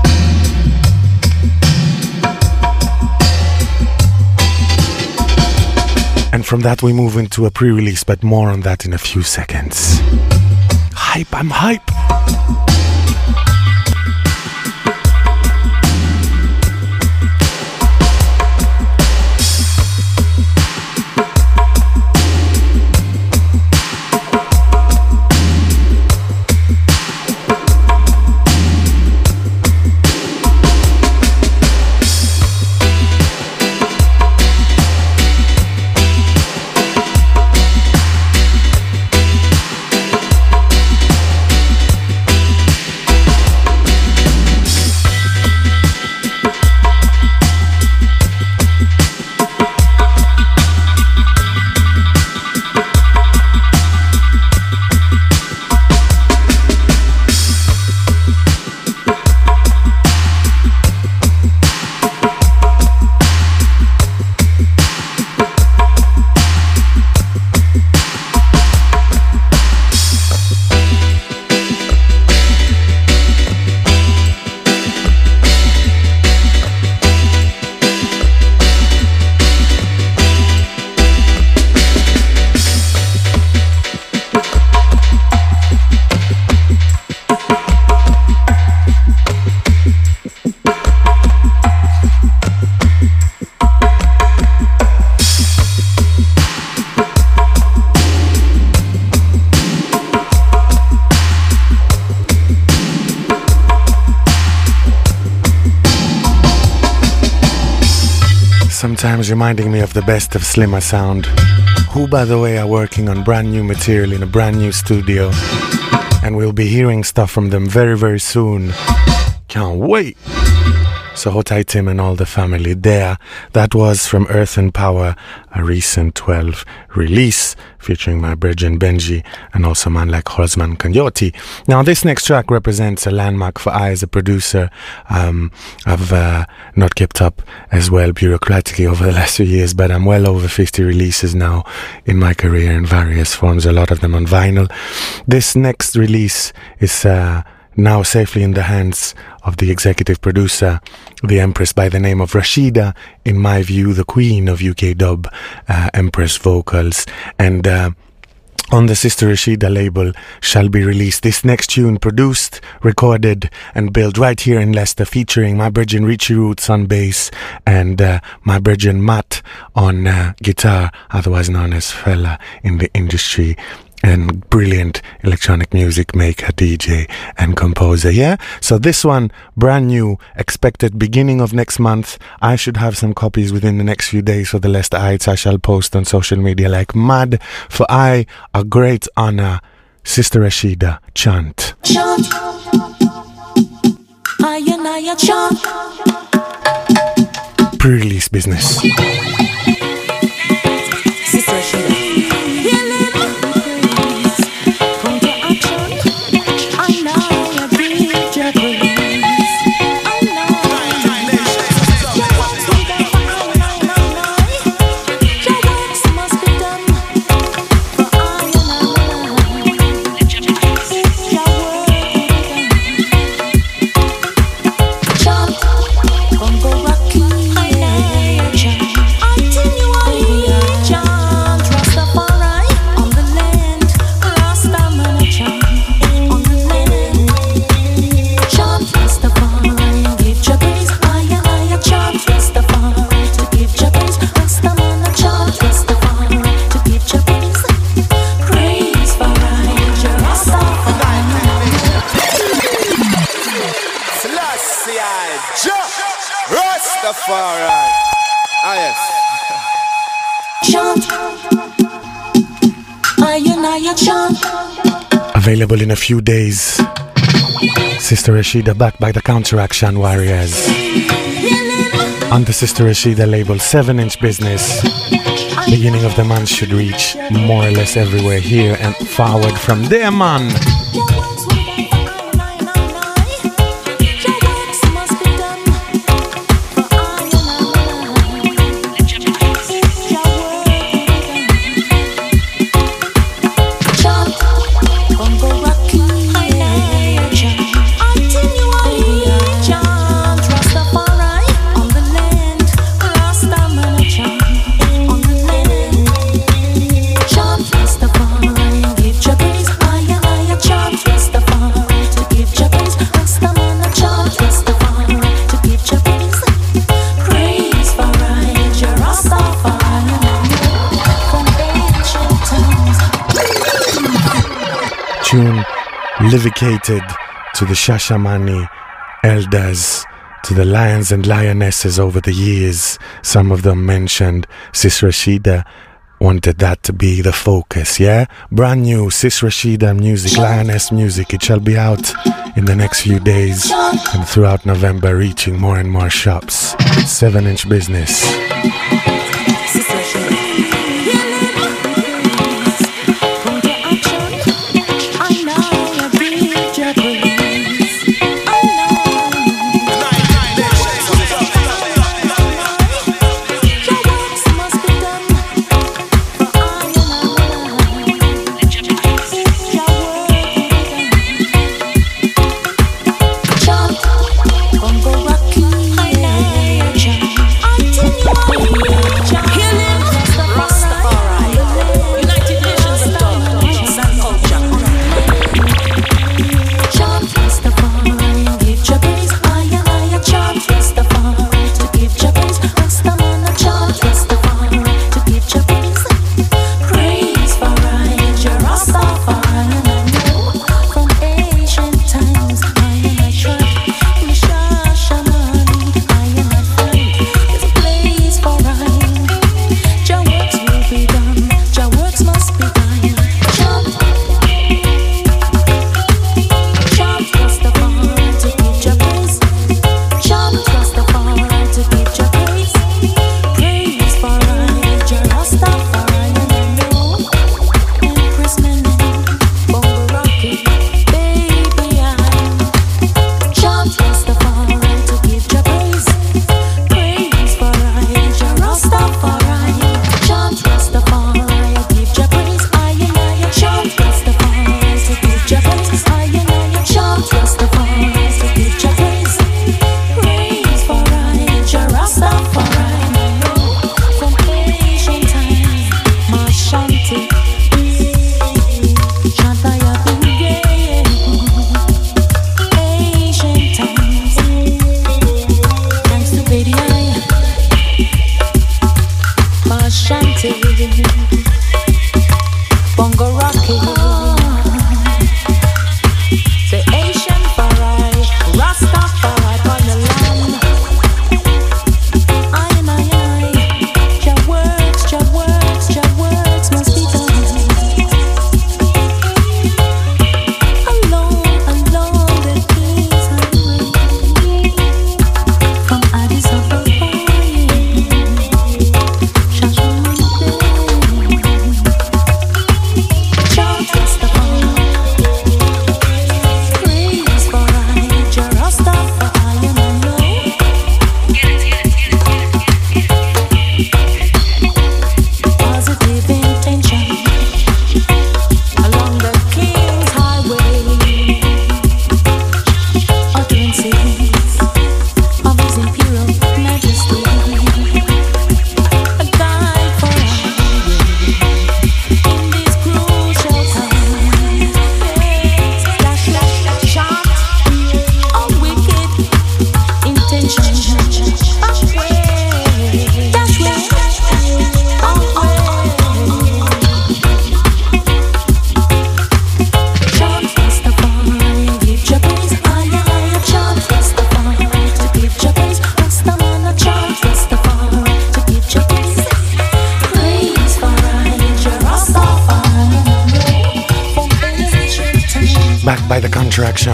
And from that we move into a pre-release, but more on that in a few seconds. Hype, I'm hype. sometimes reminding me of the best of Slimmer Sound, who, by the way, are working on brand new material in a brand new studio, and we'll be hearing stuff from them very, very soon. Can't wait. So hold tight, Tim and all the family there. That was from Earth and Power, a recent twelve release featuring my brethren Benji and also man like Holzman Coyote. Now this next track represents a landmark for I as a producer. Um, I've uh, not kept up as well bureaucratically over the last few years, but I'm well over fifty releases now in my career in various forms, a lot of them on vinyl. This next release is uh, now safely in the hands of the executive producer, the Empress by the name of Rashida, in my view, the queen of U K dub, uh, Empress vocals. And uh, on the Sister Rashida label shall be released this next tune, produced, recorded and built right here in Leicester, featuring my brethren Richie Roots on bass and uh, my brethren Matt on uh, guitar, otherwise known as Fella in the industry, and brilliant electronic music maker, D J and composer. Yeah, so this one, brand new, expected beginning of next month. I should have some copies within the next few days for the Leicesterites. I shall post on social media like mad. For I, a great honor, Sister Rashida, chant. Chant. I and I chant. Pre-release business. Sister Rashida. Available in a few days. Sister Rashida backed by the Counteraction Warriors. On the Sister Rashida label, seven inch business. Beginning of the month should reach more or less everywhere here and forward from there, man. Tune livicated to the Shashamani elders, to the lions and lionesses over the years. Some of them mentioned Sis Rashida wanted that to be the focus, yeah? Brand new Sis Rashida music, lioness music. It shall be out in the next few days and throughout November, reaching more and more shops. Seven inch business.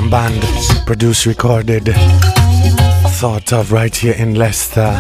Jam Band, produced, recorded, thought of right here in Leicester.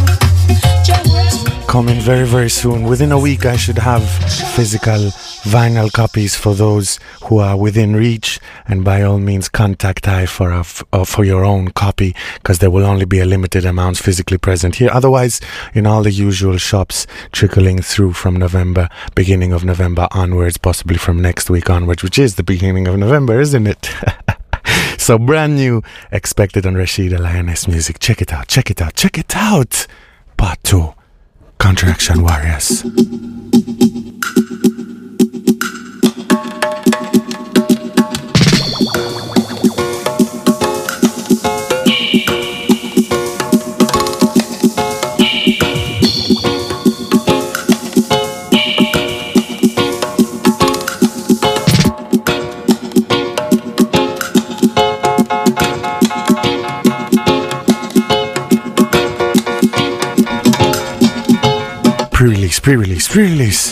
Coming very, very soon. Within a week, I should have physical vinyl copies for those who are within reach. And by all means, contact I for a f- uh, for your own copy, because there will only be a limited amount physically present here. Otherwise, in all the usual shops, trickling through from November, beginning of November onwards, possibly from next week onwards, which is the beginning of November, isn't it? So brand new, expected on Rashida Lioness Music. Check it out, check it out, check it out. Part two. Counteraction Warriors. Pre-release, pre-release, pre-release.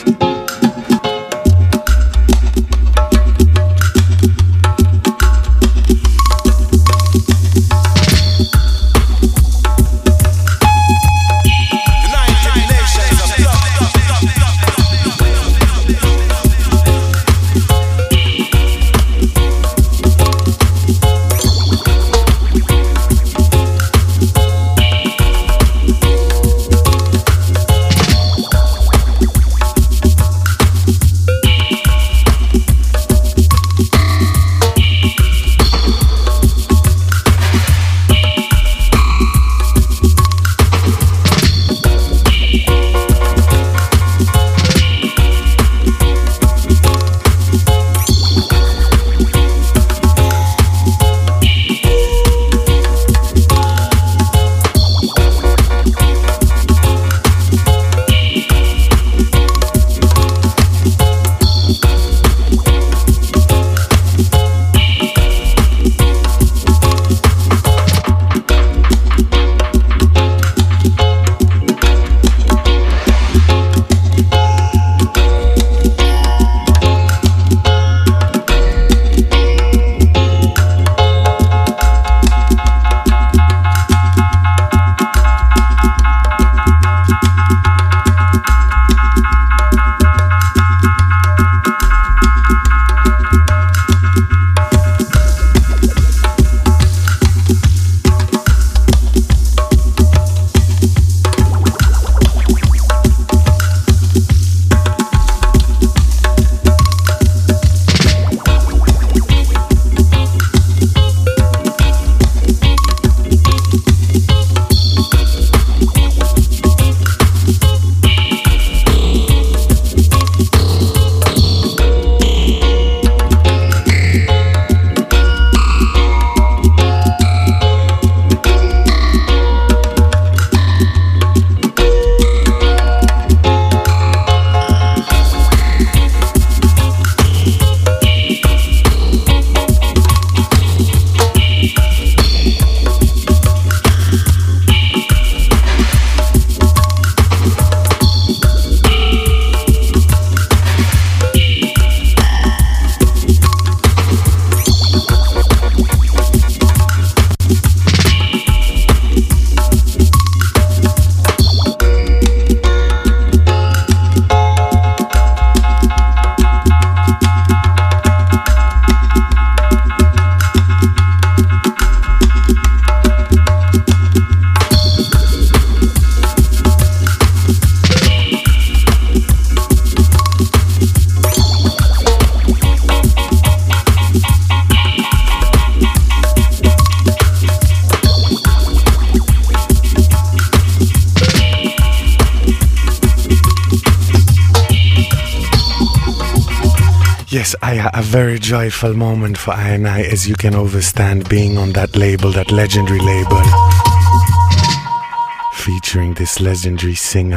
Yes, I, a very joyful moment for I and I, as you can understand, being on that label, that legendary label, featuring this legendary singer,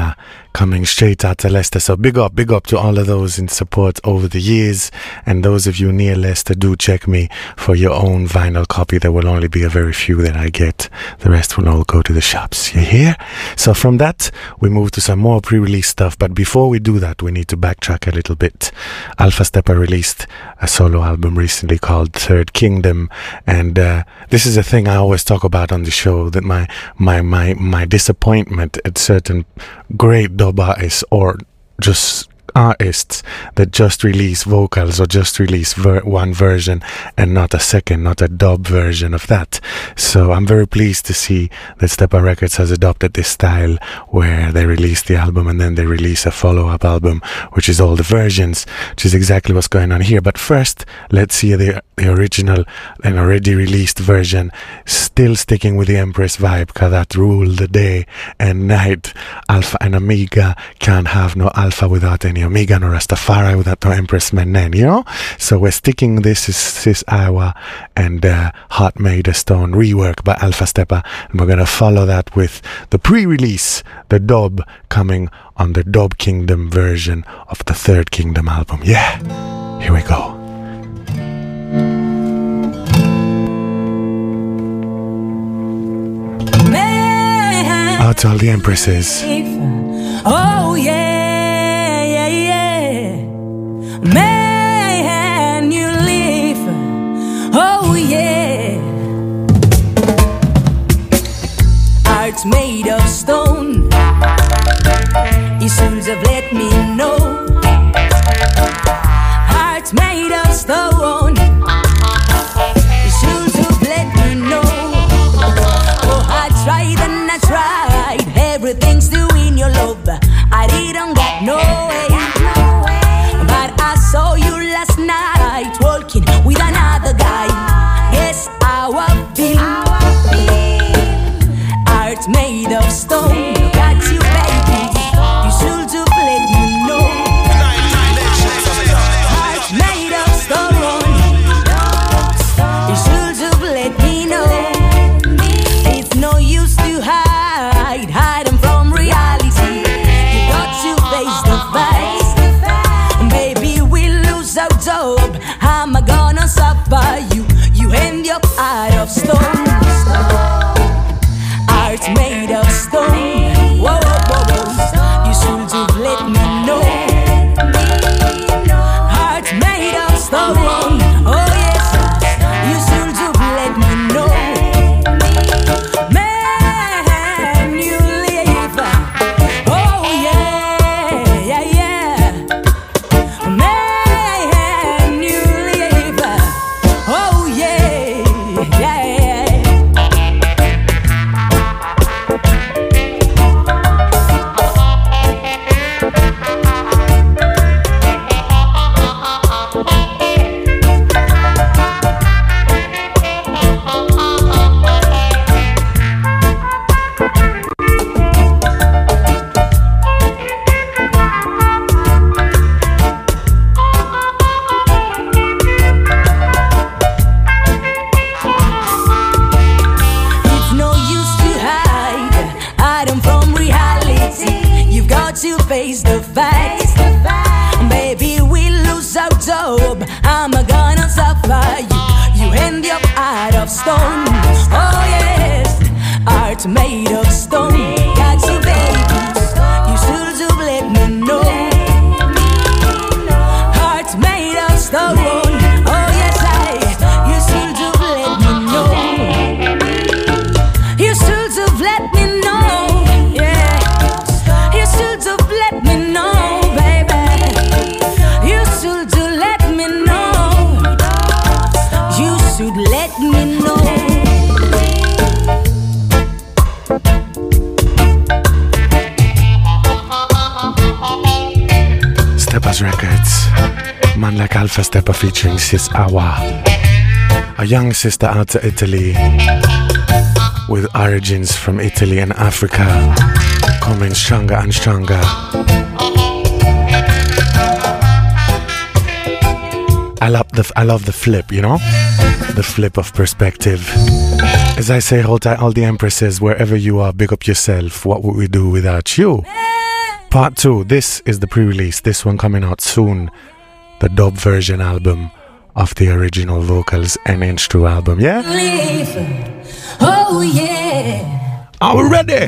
coming straight out to Leicester. So big up, big up to all of those in support over the years. And those of you near Leicester, do check me for your own vinyl copy. There will only be a very few that I get. The rest will all go to the shops. You hear? So from that, we move to some more pre-release stuff. But before we do that, we need to backtrack a little bit. Alpha Steppa released a solo album recently called Third Kingdom. And uh, this is a thing I always talk about on the show, that my, my, my, my disappointment at certain great dub artists or just artists that just release vocals or just release ver- one version and not a second, not a dub version of that. So I'm very pleased to see that Steppa Records has adopted this style where they release the album and then they release a follow-up album, which is all the versions, which is exactly what's going on here. But first, let's see the, the original and already released version, still sticking with the Empress vibe, because that ruled the day and night. Alpha and Omega can't have no Alpha without any Omega, no Rastafari without no Empress Menen, you know? So we're sticking this is Sis Iowa and uh, Hot Made a Stone rework by Alpha Steppa, and we're gonna follow that with the pre-release, the dub, coming on the Dub Kingdom version of the Third Kingdom album. Yeah, here we go. Man. Out to all the Empresses. Oh yeah, yeah, yeah. Man, you live. Oh yeah. Art's made of stone. Issues have let me know. Art's made of stone. Issues have let me know. Oh, I tried and I tried. Everything's doing your love. I didn't got no way. But I saw you last night walking with another guy. Yes, our feel. Art made of stone. Got you, baby. You should have let me know. Art made of stone. You should have let me know. It's no use to hide, hide them from reality. You got to face the facts. Baby, we lose our job. How am I gonna suffer you? You end up out of stone. Art made of stone. Whoa, whoa, whoa. You should have let me know. Art made of stone. Oh yes, you should have let me know. Man, you live. Oh yeah, yeah, yeah. Man, you live. Oh yeah, yeah, yeah. It's no use to hide, hide them from reality. You've got to face the facts. Baby, we lose our job. How am I gonna suffer you? You end up out of stone. Oh yes, art made of stone. Got you, baby. You should have let me know. Art made of stone. Oh yes, I. You should have let me know. You should have let me know. Yeah. You should have let me know, baby. You should have let me know. You should let me know. Steppa's Records. Man like Alpha Steppa featuring Sis Awa. A young sister out to Italy with origins from Italy and Africa, coming stronger and stronger. I love the I love the flip, you know, the flip of perspective. As I say, hold tight, all the Empresses, wherever you are, big up yourself. What would we do without you? Part two, this is the pre-release. This one coming out soon. The dub version album of the original vocals N H two album, yeah? Oh yeah. Are we ready?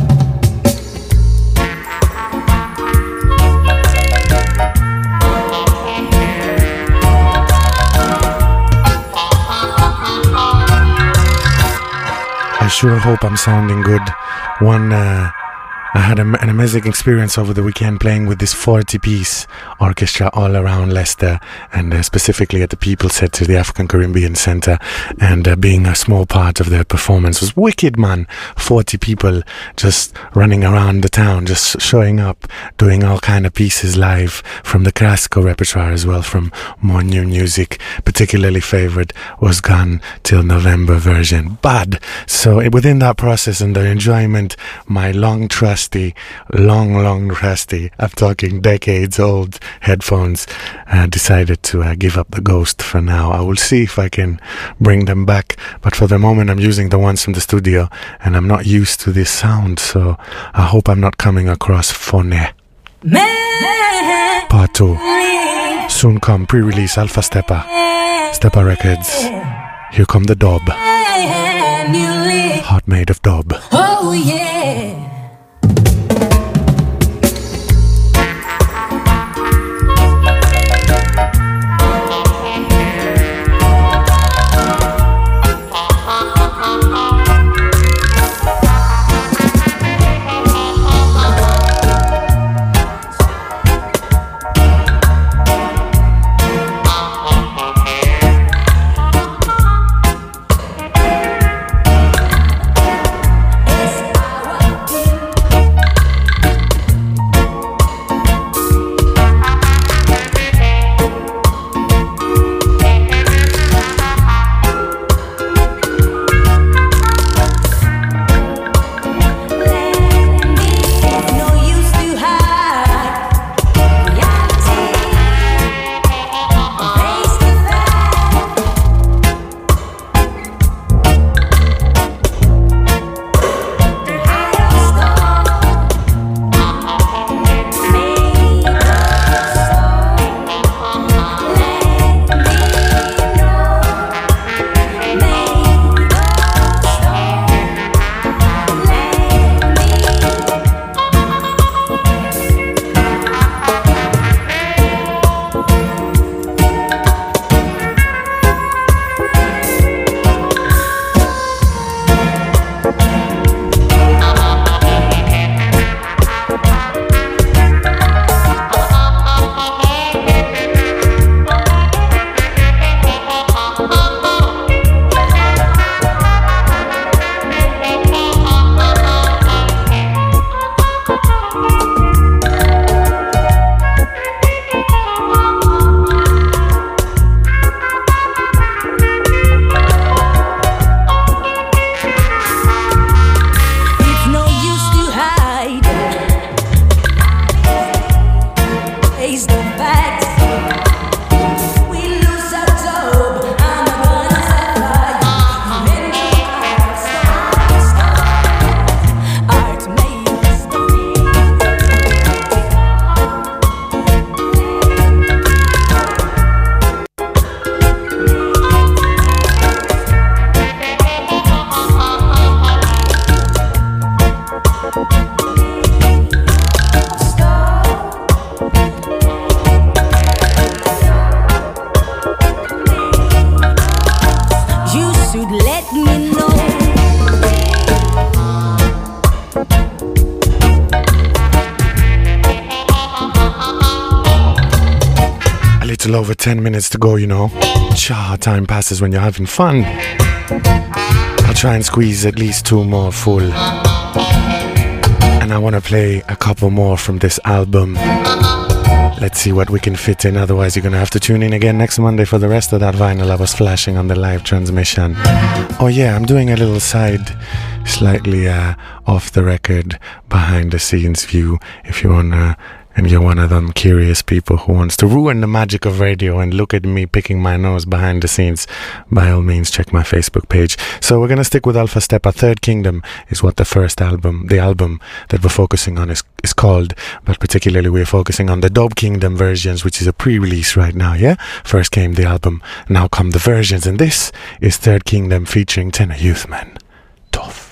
I sure hope I'm sounding good. One, uh, I had a, an amazing experience over the weekend playing with this forty-piece orchestra all around Leicester, and uh, specifically at the People's Theatre, the African Caribbean Centre, and uh, being a small part of their performance was wicked, man. forty people just running around the town, just showing up, doing all kind of pieces live from the classical repertoire as well, from more new music. Particularly favoured was Gone Till November version. Bad. So uh, within that process and the enjoyment, my long trust long, long rusty, I'm talking decades old headphones, uh, decided to uh, give up the ghost for now. I will see if I can bring them back, but for the moment I'm using the ones from the studio, and I'm not used to this sound, so I hope I'm not coming across funny. Part two. Soon come, pre-release Alpha Stepper, Stepper Records. Here come the dub. Heart made of dub. Oh yeah. Little over ten minutes to go, you know. Cha, time passes when you're having fun. I'll try and squeeze at least two more full. And I want to play a couple more from this album. Let's see what we can fit in, otherwise you're going to have to tune in again next Monday for the rest of that vinyl I was flashing on the live transmission. Oh yeah, I'm doing a little side, slightly uh, off the record, behind the scenes view. If you want to and you're one of them curious people who wants to ruin the magic of radio and look at me picking my nose behind the scenes, by all means check my Facebook page. So we're gonna stick with Alpha Steppa. Third Kingdom is what the first album, the album that we're focusing on is, is called, but particularly we're focusing on the Dub Kingdom versions, which is a pre-release right now, yeah? First came the album, now come the versions, and this is Third Kingdom featuring Tenor Youthman. Tough.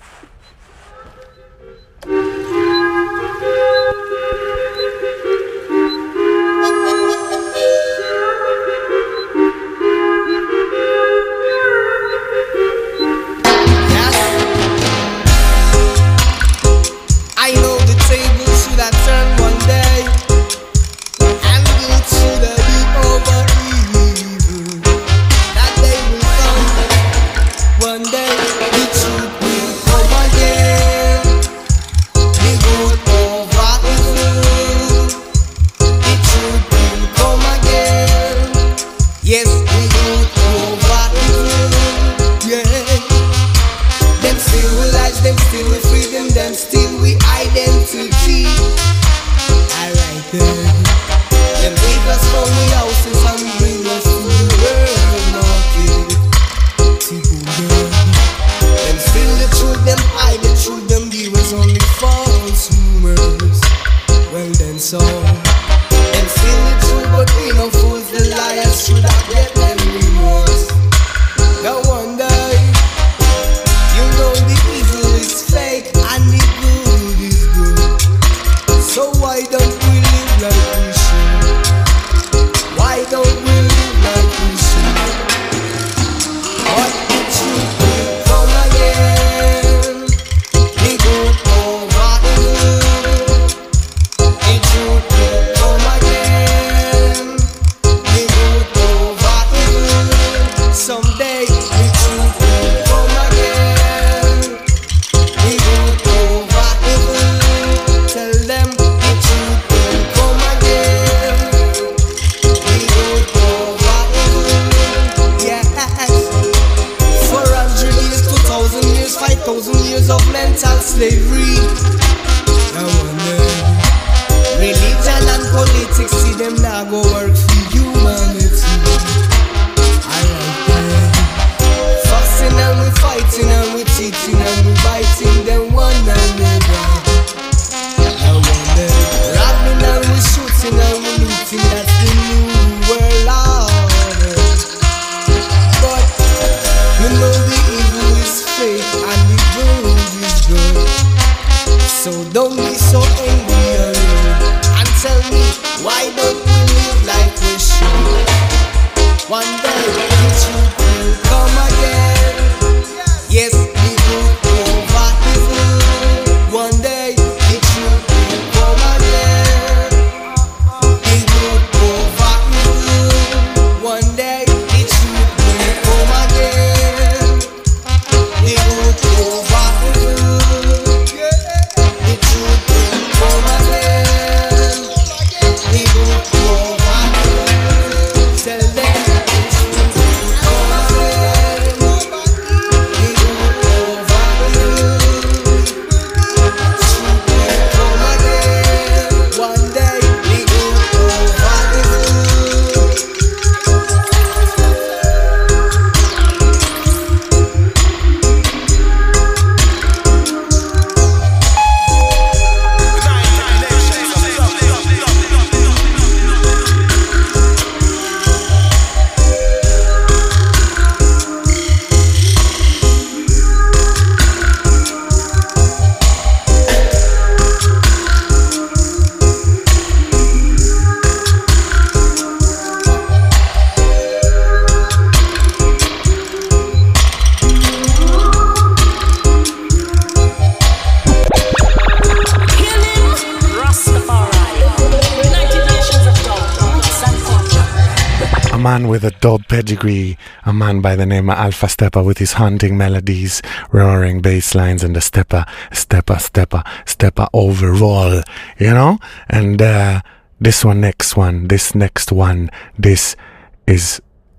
Man with a dub pedigree, a man by the name of Alpha Steppa with his haunting melodies, roaring bass lines, and the steppa, steppa, steppa, steppa overall, you know? And uh, this one, next one, this next one, this is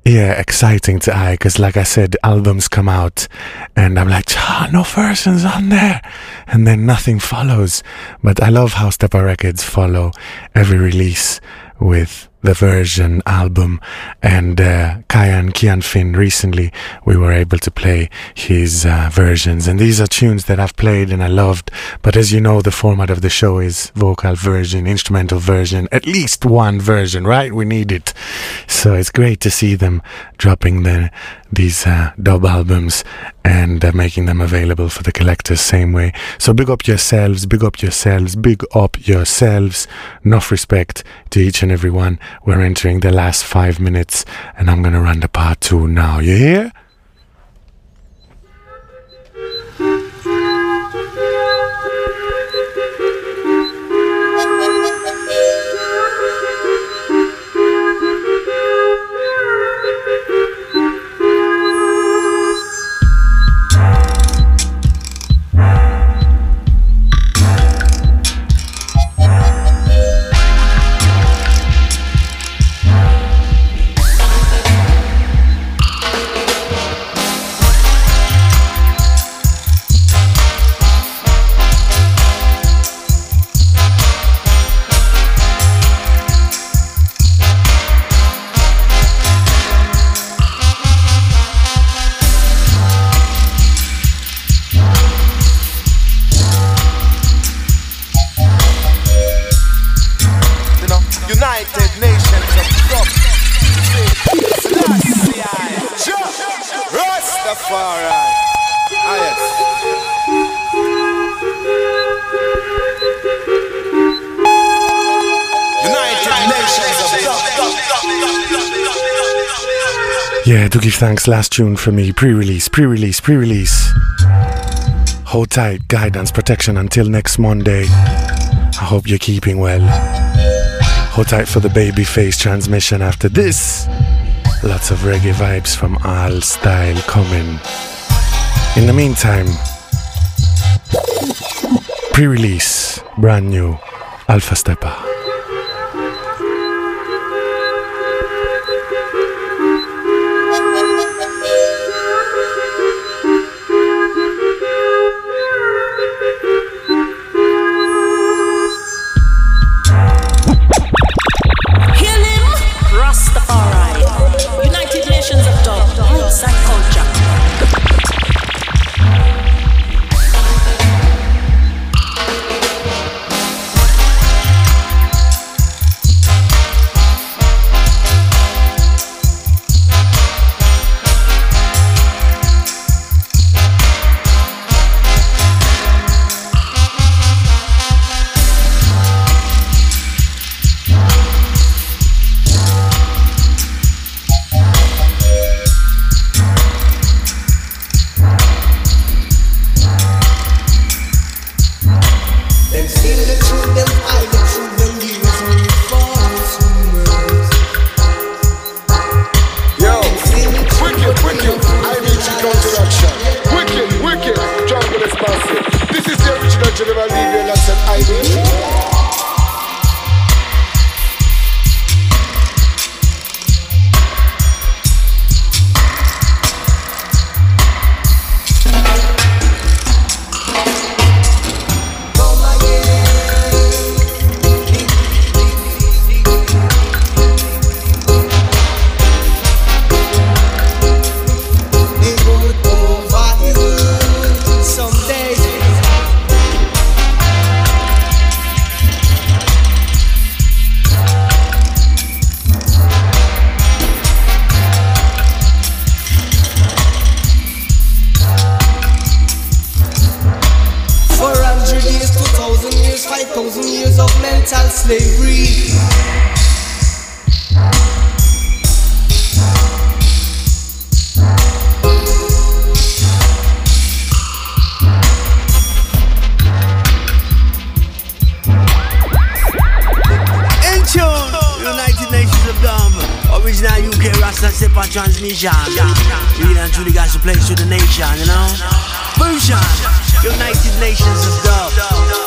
yeah, exciting to I, because like I said, albums come out and I'm like, ah, no versions on there, and then nothing follows. But I love how Stepper Records follow every release with the version album. And uh, Kyan Kian Finn, recently we were able to play his uh, versions, and these are tunes that I've played and I loved. But as you know, the format of the show is vocal version, instrumental version, at least one version, right? We need it. So it's great to see them dropping the these uh, dub albums and uh, making them available for the collectors same way. So big up yourselves, big up yourselves, big up yourselves. Enough respect to each and every one. We're entering the last five minutes and I'm gonna run the part two now. You hear? Yeah, do give thanks. Last tune for me. Pre-release, pre-release, pre-release. Hold tight, guidance, protection until next Monday. I hope you're keeping well. Hold tight for the Babyface transmission after this. Lots of reggae vibes from All Style coming. In the meantime, pre-release, brand new, Alpha Stepper. Transmission, really and truly got some place to the nation, you know? Fusion, United Nations of Dub.